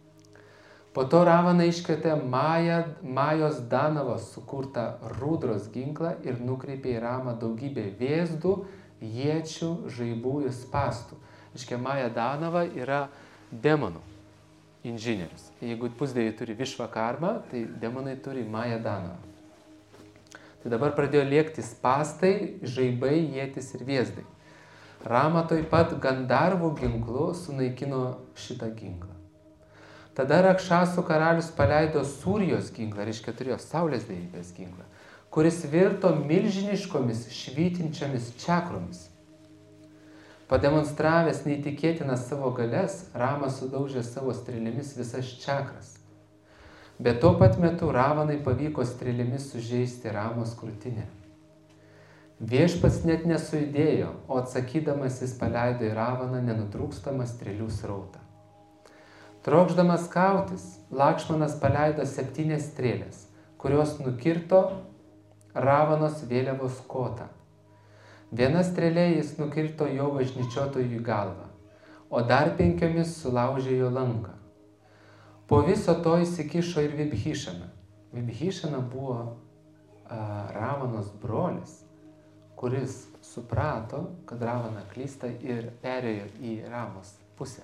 Po to Ravana iškvietė Majos Danavos sukurtą Rudros ginklą ir nukreipė į Ramą daugybę vėzdų, iečių, žaibų ir spąstų. Iškia, Maja Danava yra demonų inžinierius. Jeigu pusdieviai turi Višvakarmą, tai demonai turi Maja Danavą. Tai dabar pradėjo lėkti spąstai, žaibai, ietis ir vėzdai. Rama taip pat Gandarvų ginklu sunaikino šitą ginklą. Tada Rakšasų karalius paleido Sūrijos ginklą, reiškia turėjo Saulės deivybės ginklą, kuris virto milžiniškomis švytinčiamis čakromis. Pademonstravęs neįtikėtinas savo galias, Rama sudaužė savo strėlėmis visas čakras. Bet tuo pat metu Ravanai pavyko strėlėmis sužeisti Ramos krūtinę. Viešpats net nesujudėjo, o atsakydamas jis paleido į Ravaną nenutrūkstamą strėlių srautą. Trokšdamas kautis, Lakšmanas paleido 7 strėlės, kurios nukirto Ravanos vėliavos kotą. Viena strėlė jis nukirto jo važnyčiotojui galvą, o dar 5 sulaužė jo lanką. Po viso to įsikišo ir Vibhišana. Vibhišana buvo Ravanos brolis, kuris suprato, kad Ravana klysta ir perėjo į Ramos pusę.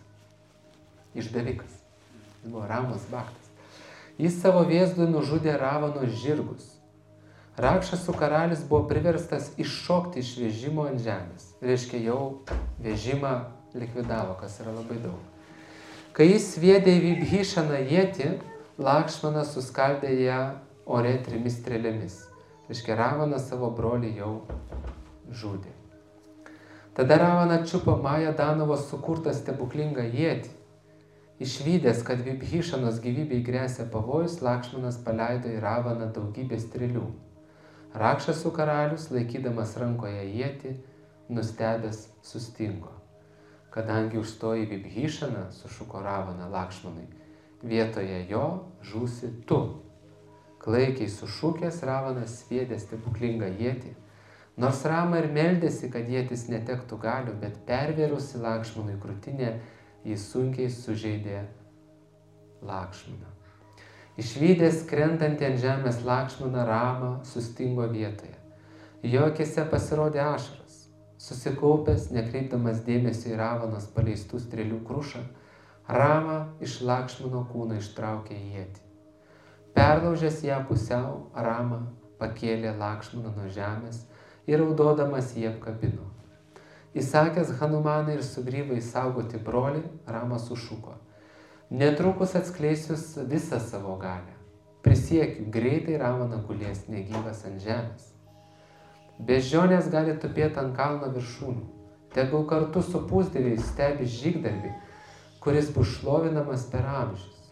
Išdavikas. Jis buvo Ramos baktas. Jis savo vėzdui nužudė Ravanos žirgus. Rakšasų karalius buvo priverstas iššokti iš vežimo ant žemės. Reiškia, jau vežimą likvidavo, kas yra labai daug. Kai jis sviedė į Vibhišaną ietį, Lakšmanas suskaldė ją ore 3 strėlėmis. Reiškia, Ravana savo brolį jau žudė. Tada Ravana čiupo Maja Danavos sukurtą stebuklingą ietį. Išvydęs, kad Vibhišanos gyvybei gresia pavojus, Lakšmanas paleido į Ravaną daugybę strėlių. Rakšasų karalius, laikydamas rankoje ietį, nustebęs sustingo. Kadangi užstoji Vibhišaną, sušuko Ravana Lakšmanui, vietoje jo žūsi tu. Klaikiai sušukęs, Ravanas sviedė stebuklingą ietį, nors Rama ir meldėsi, kad ietis netektų galių, bet pervėrusi Lakšmanui krūtinę, jis sunkiai sužeidė Lakšmaną. Išvydęs krentantį ant žemės Lakšmaną, Rama sustingo vietoje. Jo akyse pasirodė ašaros. Susikaupęs, nekreipdamas dėmesio į Ravanos paleistų strėlių krušą, Rama iš Lakšmano kūno ištraukė ietį. Perlaužęs ją pusiau, Rama pakėlė Lakšmaną nuo žemės ir raudodamas jį apkabino. Įsakęs Hanumanai ir sugrįžo įsaugoti brolį, Rama sušuko: netrukus atskleisius visą savo galią. Prisiekiu, greitai Ravana gulės negyvas ant žemės. Beždžionės gali tupėti ant kalno viršūnių. Tegul kartu su pusdieviais stebi žygdarbį, kuris bus šlovinamas per amžius.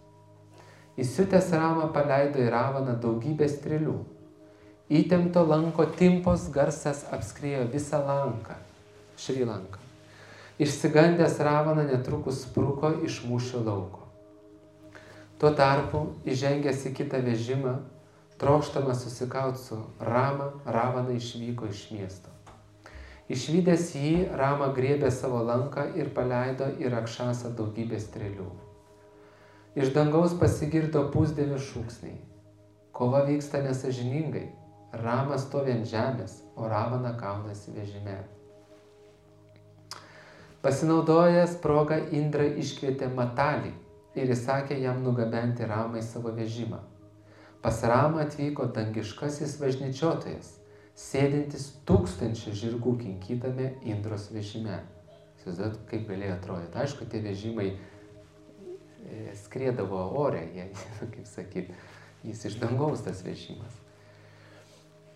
Įsiutęs Rama paleido į Ravaną daugybę strėlių. Įtempto lanko timpos garsas apskriejo visą Lanką, Šri Lanką. Išsigandęs Ravana netrukus spruko iš mūšio lauko. Tuo tarpu, įžengęs į kitą vežimą, trokšdamas susikauti su Rama, Ravana išvyko iš miesto. Išvydęs jį, Rama griebė savo lanką ir paleido į Rakšasą daugybę strėlių. Iš dangaus pasigirdo pusdievio šūksniai. Kova vyksta nesąžiningai. Rama stovi ant žemės, o Ravana kaunasi vežime. Pasinaudojęs progą, Indra iškvietė Matalį ir įsakė jam nugabenti Ramą į savo vežimą. Pas Ramą atvyko dangiškasis važnyčiotojas, sėdintis 1000 žirgų kinkytame Indros vežime. Įsivaizduojat, kaip galėjo atrodyti. Aišku, tie vežimai skriedavo ore, jie, kaip sakyt, jis iš dangaus tas vežimas.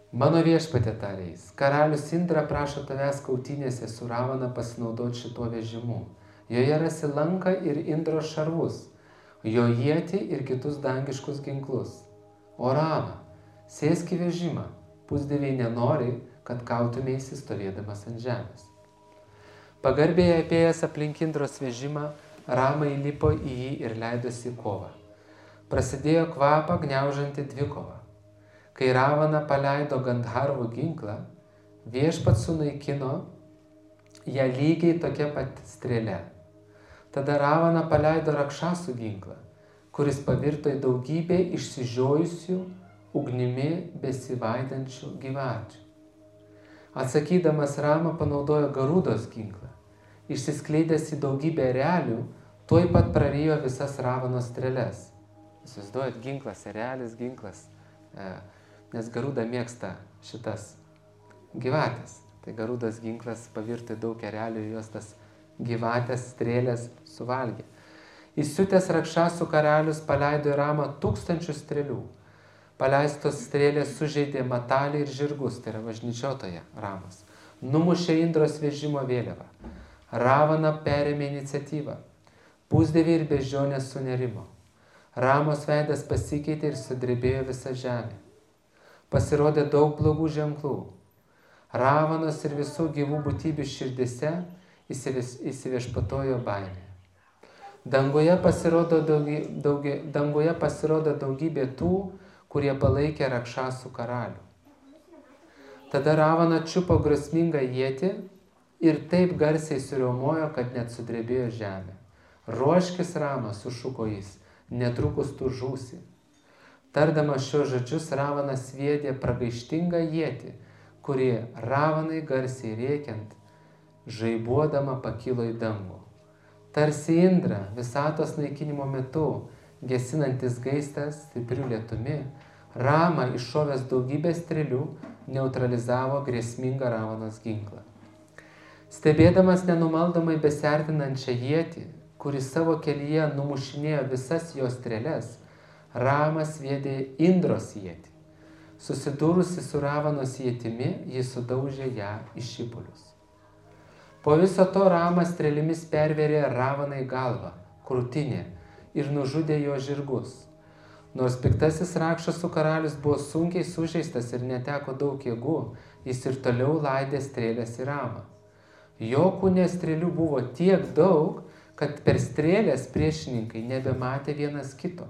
Mano viešpatė, tarė jis, karalius Indra prašo tavęs kautynėse su Ravana pasinaudoti šituo vežimu. Joje rasi lanką ir Indros šarvus, jo ietį ir kitus dangiškus ginklus. O Rama, sėsk į vežimą, pusdieviai nenori, kad kautumėsi stovėdamas ant žemės. Pagarbiai apėjęs aplink Indros vežimą, Rama įlipo į jį ir leidosi į kovą. Prasidėjo kvapą gniaužanti dvikova. Kai Ravana paleido Gandharvų ginklą, viešpats sunaikino ją lygiai tokia pat strėle. Tada Ravana paleido Rakšasų ginklą, kuris pavirto į daugybę išsižiojusių, ugnimi besivaidančių gyvačių. Atsakydamas Rama panaudojo Garudos ginklą. Išsiskleidęs į daugybę erelių, tuoj pat prarijo visas Ravanos strėles. Įsivaizduojat, ginklas, erelis, ginklas. Nes Garuda mėgsta šitas gyvatės. Tai Garudas ginklas pavirto į daug erelių ir jos tas gyvatės strėlės suvalgė. Įsiutęs Rakšasų karalius paleido į Ramą 1000 strėlių. Paleistos strėlės sužeidė Matalį ir žirgus, tai yra važnyčiotoje Ramas. Numušė Indros vežimo vėliavą. Ravana perėmė iniciatyvą. Pusdieviai ir beždžionės sunerimo. Ramos veidas pasikeitė ir sudrebėjo visa žemė. Pasirodė daug blogų ženklų. Ravanos ir visų gyvų būtybių širdise įsiviešpatojo baimė. Danguje pasirodo daugybė tų, kurie palaikė Rakšasų karalių. Tada Ravana čiupo grėsmingą ietį ir taip garsiai suriaumojo, kad net sudrebėjo žemė. Ruoškis, Rama, sušuko jis, netrukus tu žūsi. Tardamas šios žodžius, Ravana sviedė pragaištingą ietį, kuri Ravanai garsiai rėkiant, žaibuodama pakilo į dangų. Tarsi Indra visatos naikinimo metu, gesinantis gaisrą stipriu lietumi, Rama iššovęs daugybę strėlių neutralizavo grėsmingą Ravanos ginklą. Stebėdamas nenumaldomai besiartinančią ietį, kuri savo kelyje numušinėjo visas jos strėles, Ramas sviedė Indros ietį. Susidūrusi su Ravanos ietimi, jis sudaužė ją į šipulius. Po viso to Ramas strėlimis pervėrė Ravanai galvą, krūtinę ir nužudė jo žirgus. Nors piktasis Rakšasų karalius buvo sunkiai sužeistas ir neteko daug jėgų, jis ir toliau laidė strėlės į Ramą. Jo kūne strėlių buvo tiek daug, kad per strėlės priešininkai nebematė vienas kito.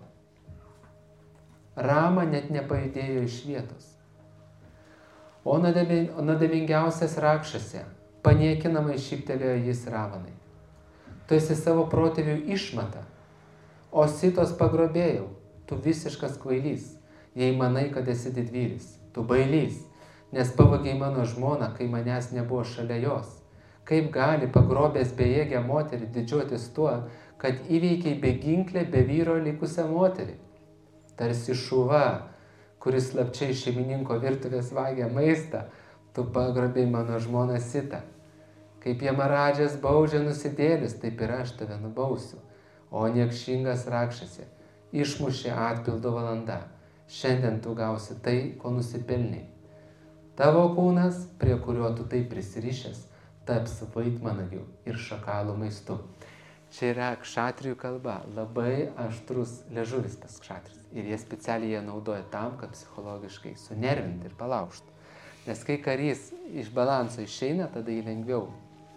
Rama net nepajudėjo iš vietos. O nuodėmingiausias Rakšase, paniekinamai šyptelėjo jis Ravanai. Tu esi savo protėvių išmata, o Sitos pagrobėjau, tu visiškas kvailys, jei manai, kad esi didvyris, tu bailys, nes pavagiai mano žmoną, kai manęs nebuvo šalia jos. Kaip gali pagrobęs bejėgę moterį didžiuotis tuo, kad įveikiai beginklę, be vyro likusią moterį? Tarsi šuva, kuris slapčiai šeimininko virtuvės vagia maistą, tu pagrobėjai mano žmoną Sitą. Kaip Jamaradžas baudžia nusidėlius, taip ir aš tave nubausiu. O niekšingas Rakšase, išmušė atpildo valanda. Šiandien tu gausi tai, ko nusipelniai. Tavo kūnas, prie kurio tu taip prisirišęs, taps vaitmanagių ir šakalų maistu. Čia yra kšatrijų kalba, labai aštrus liežuvis tas kšatrijus. Ir jie specialiai jie naudoja tam, kad psichologiškai sunervinti ir palaužti. Nes kai karys iš balanso išeina, tada jį lengviau.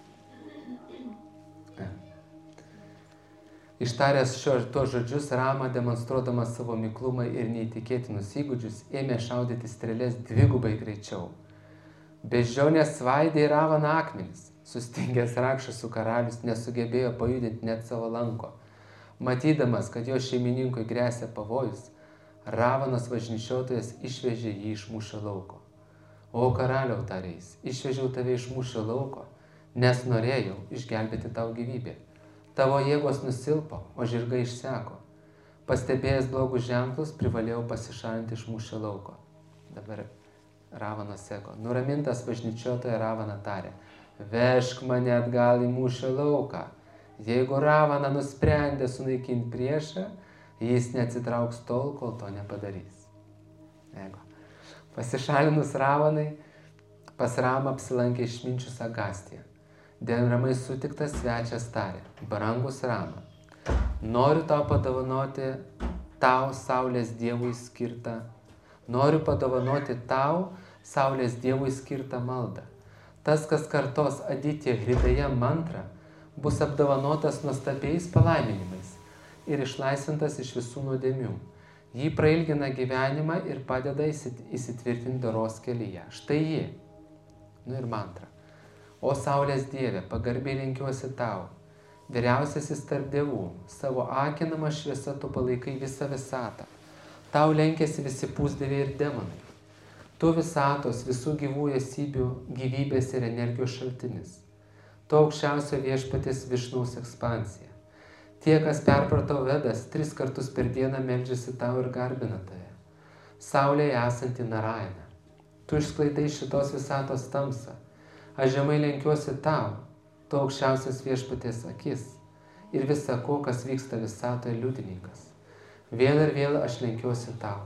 Ištaręs tuos žodžius, Rama, demonstruodamas savo miklumą ir neįtikėtinus įgūdžius, ėmė šaudyti strėlės dvigubai greičiau. Beždžionės svaidė į Ravaną akmenis. Sustingęs Rakšasų karalius nesugebėjo pajudinti net savo lanko. Matydamas, kad jo šeimininkui gresia pavojus, Ravanos važnyčiotojas išvežė jį iš mūšio lauko. O karaliau, tarė jis, išvežiau tave iš mūšio lauko, nes norėjau išgelbėti tau gyvybę. Tavo jėgos nusilpo, o žirgai išseko. Pastebėjęs blogus ženklus, privalėjau pasišalinti iš mūšio lauko. Dabar Ravanos seko. Nuramintas važnyčiotoja Ravana tarė, vežk mane atgal į mūšio lauką. Jeigu Ravana nusprendė sunaikinti priešą, jis neatsitrauks tol, kol to nepadarys. Pasišalinus Ravanai, pas Ramą apsilankė išminčius Agastija. Deramai sutiktas svečias tarė: brangus Rama, noriu tau padovanoti tau Saulės dievui skirtą maldą. Tas, kas kartos Aditya Hridaya mantrą, bus apdovanotas nuostabiais palaiminimais ir išlaisvintas iš visų nuodėmių. Jį prailgina gyvenimą ir padeda įsitvirtinti doros kelyje. Štai ji. Ir mantra. O Saulės dieve, pagarbiai lenkiuosi tau, vyriausiasis tarp dievų, savo akinamą šviesą tu palaikai visą visatą. Tau lenkiasi visi pusdieviai ir demonai. Tu visatos, visų gyvų esybių, gyvybės ir energijos šaltinis. Tu aukščiausio viešpaties Višnaus ekspansija. Tie, kas perprato Vedas, 3 kartus per dieną meldžiasi tau ir garbina tave. Saulėje esanti Narayana. Tu išsklaidai šitos visatos tamsą. Aš žemai lenkiuosi tau, tu aukščiausias viešpaties akis ir visa ko, kas vyksta visatoje liudininkas. Vėl ir vėl aš lenkiuosi tau.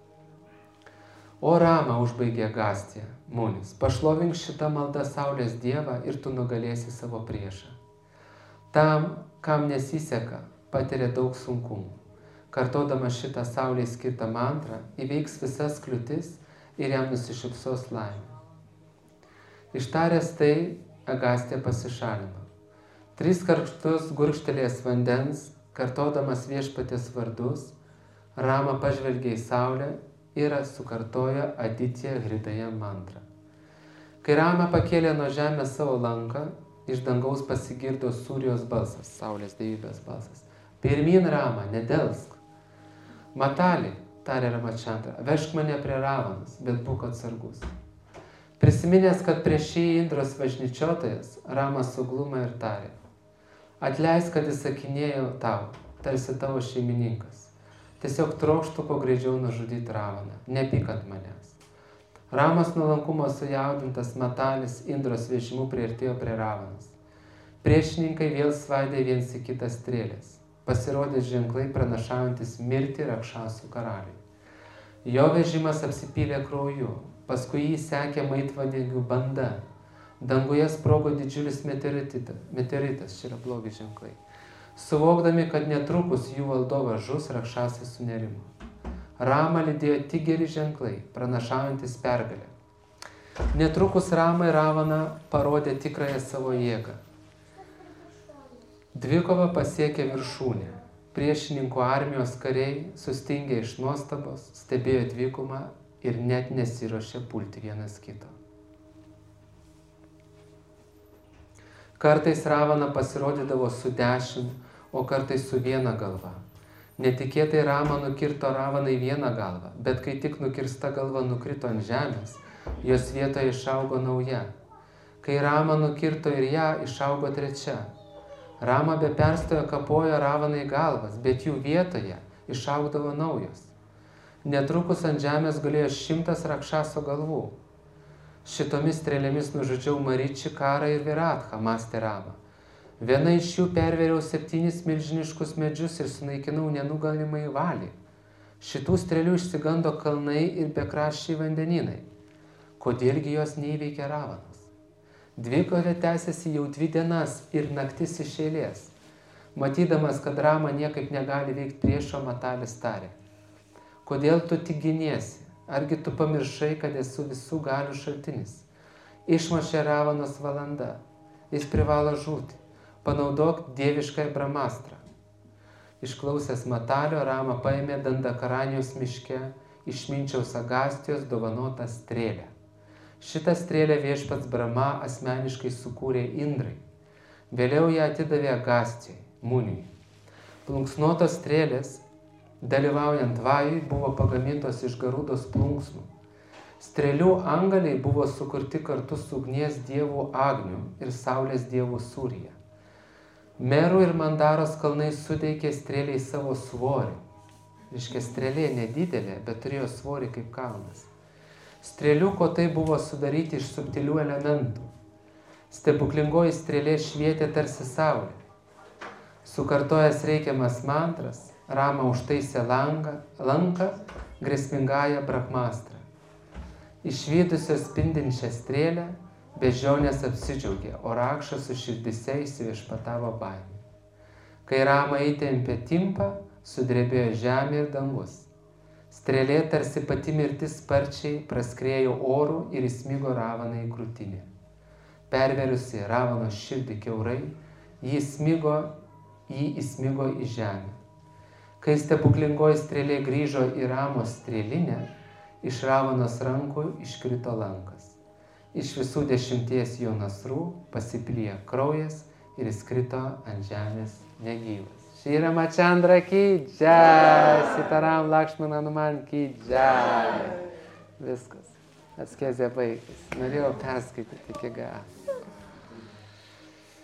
O Rama, užbaigė Agastija, Munis, pašlovink šitą maldą Saulės dievą ir tu nugalėsi savo priešą. Tam, kam nesiseka, patiria daug sunkumų. Kartodamas šitą Saulės skirtą mantrą, įveiks visas kliūtis ir jam nusišypsos laimė. Ištaręs tai, Agastija pasišalino. 3 kartus gurkštelėjęs vandens, kartodamas viešpaties vardus, Rama pažvelgė į saulę ir sukartojo Aditya Hridaya mantrą. Kai Rama pakėlė nuo žemės savo lanką, iš dangaus pasigirdo Surijos balsas, saulės dievybės balsas. Pirmyn, Rama, nedelsk. Matali, tarė Ramachandra, vežk mane prie Ravanos, bet būk atsargus. Prisiminęs, kad prieš jį Indros važnyčiotojas, Ramas suglumą ir tarė: atleisk, kad įsakinėjau tau, tarsi tavo šeimininkas. Tiesiog trokštų kuo greičiau nužudyti Ravaną, nepyk ant manęs. Ramas nuolankumo sujaudintas Matalis Indros vežimu priartėjo prie Ravanos. Priešininkai vėl svaidė viens į kitą strėlės. Pasirodė ženklai pranašaujantis mirtį Rakšasų karaliui. Jo vežimas apsipylė krauju, paskui jį sekė maitvanagių banda. Danguje sprogo didžiulis meteoritas, čia yra blogi ženklai. Suvokdami, kad netrukus jų valdovas žus, Rakšasai sunerimo. Ramą lydėjo tik geri ženklai, pranašaujantis pergalę. Netrukus Ramai Ravana parodė tikrąją savo jėgą. Dvikova pasiekė viršūnę. Priešininkų armijos kariai, sustingę iš nuostabos, stebėjo dvikovą ir net nesiruošė pulti vienas kito. Kartais Ravana pasirodydavo su 10, o kartais su 1 galva. Netikėtai Rama nukirto Ravanai 1 galvą, bet kai tik nukirsta galva nukrito ant žemės, jos vietoje išaugo nauja. Kai Rama nukirto ir ją, išaugo 3. Rama be perstojo kapojo Ravanai galvas, bet jų vietoje išaugdavo naujos. Netrukus ant žemės gulėjo 100 Rakšaso galvų. Šitomis strėlėmis nužudžiau Maričį, Karą ir Viratchą, mąstė Rama. Viena iš jų pervėriau 7 milžiniškus medžius ir sunaikinau nenugalimai valį. Šitų strėlių išsigando kalnai ir bekraščiai vandenynai. Kodėlgi jos neįveikė Ravanos? Dvikovė tęsiasi jau 2 dienas ir naktis iš eilės. Matydamas, kad Rama niekaip negali veikti priešo, Matalis tarė: kodėl tu tik giniesi? Argi tu pamiršai, kad esu visų galių šaltinis? Išmušė Ravanos valanda. Jis privalo žūti. Panaudok dieviškąją brahmastrą. Išklausęs Matalio, Rama paėmė Dandakaranijos miške išminčiaus Agastijos dovanotą strėlę. Šitą strėlę viešpats Brahma asmeniškai sukūrė Indrai. Vėliau ją atidavė Agastijai, Muniui. Plunksnuotos strėlės, dalyvaujant vajui, buvo pagamintos iš Garudos plunksnų. Strėlių antgaliai buvo sukurti kartu su ugnies dievų Agniu ir saulės dievų Surija. Merų ir Mandaros kalnai suteikė strėliai savo svorį. Reiškia, strėlė nedidelė, bet turėjo svorį kaip kalnas. Strėlių kotai buvo sudaryti iš subtilių elementų. Stebuklingoji strėlė švietė tarsi saulė. Sukartojęs reikiamas mantras, Rama užtaisė lanką grėsmingąją brahmastrą. Išvydusios spindinčią strėlę, beždžionės apsidžiaugė, o rakšos su širdise įsiviešpatavo baimė. Kai Rama įtempė timpą, sudrebėjo žemė ir dangus. Strėlė tarsi pati mirtis sparčiai praskriejo oru ir įsmigo Ravanai į krūtinę. Perverusi Ravanos širdį kiaurai, jį įsmigo į žemę. Kai stebuklingoji strėlė grįžo į Ramos strėlinę, iš Ravanos rankų iškrito lankas. Iš visų 10 jo nasrų pasipylė kraujas ir jis krito ant žemės negyvas. Shri Ramachandra ki jai, Sitaram Lakshmana Hanuman ki jai. Viskas. Askezė baigėsi. Norėjau perskaityti iki galo.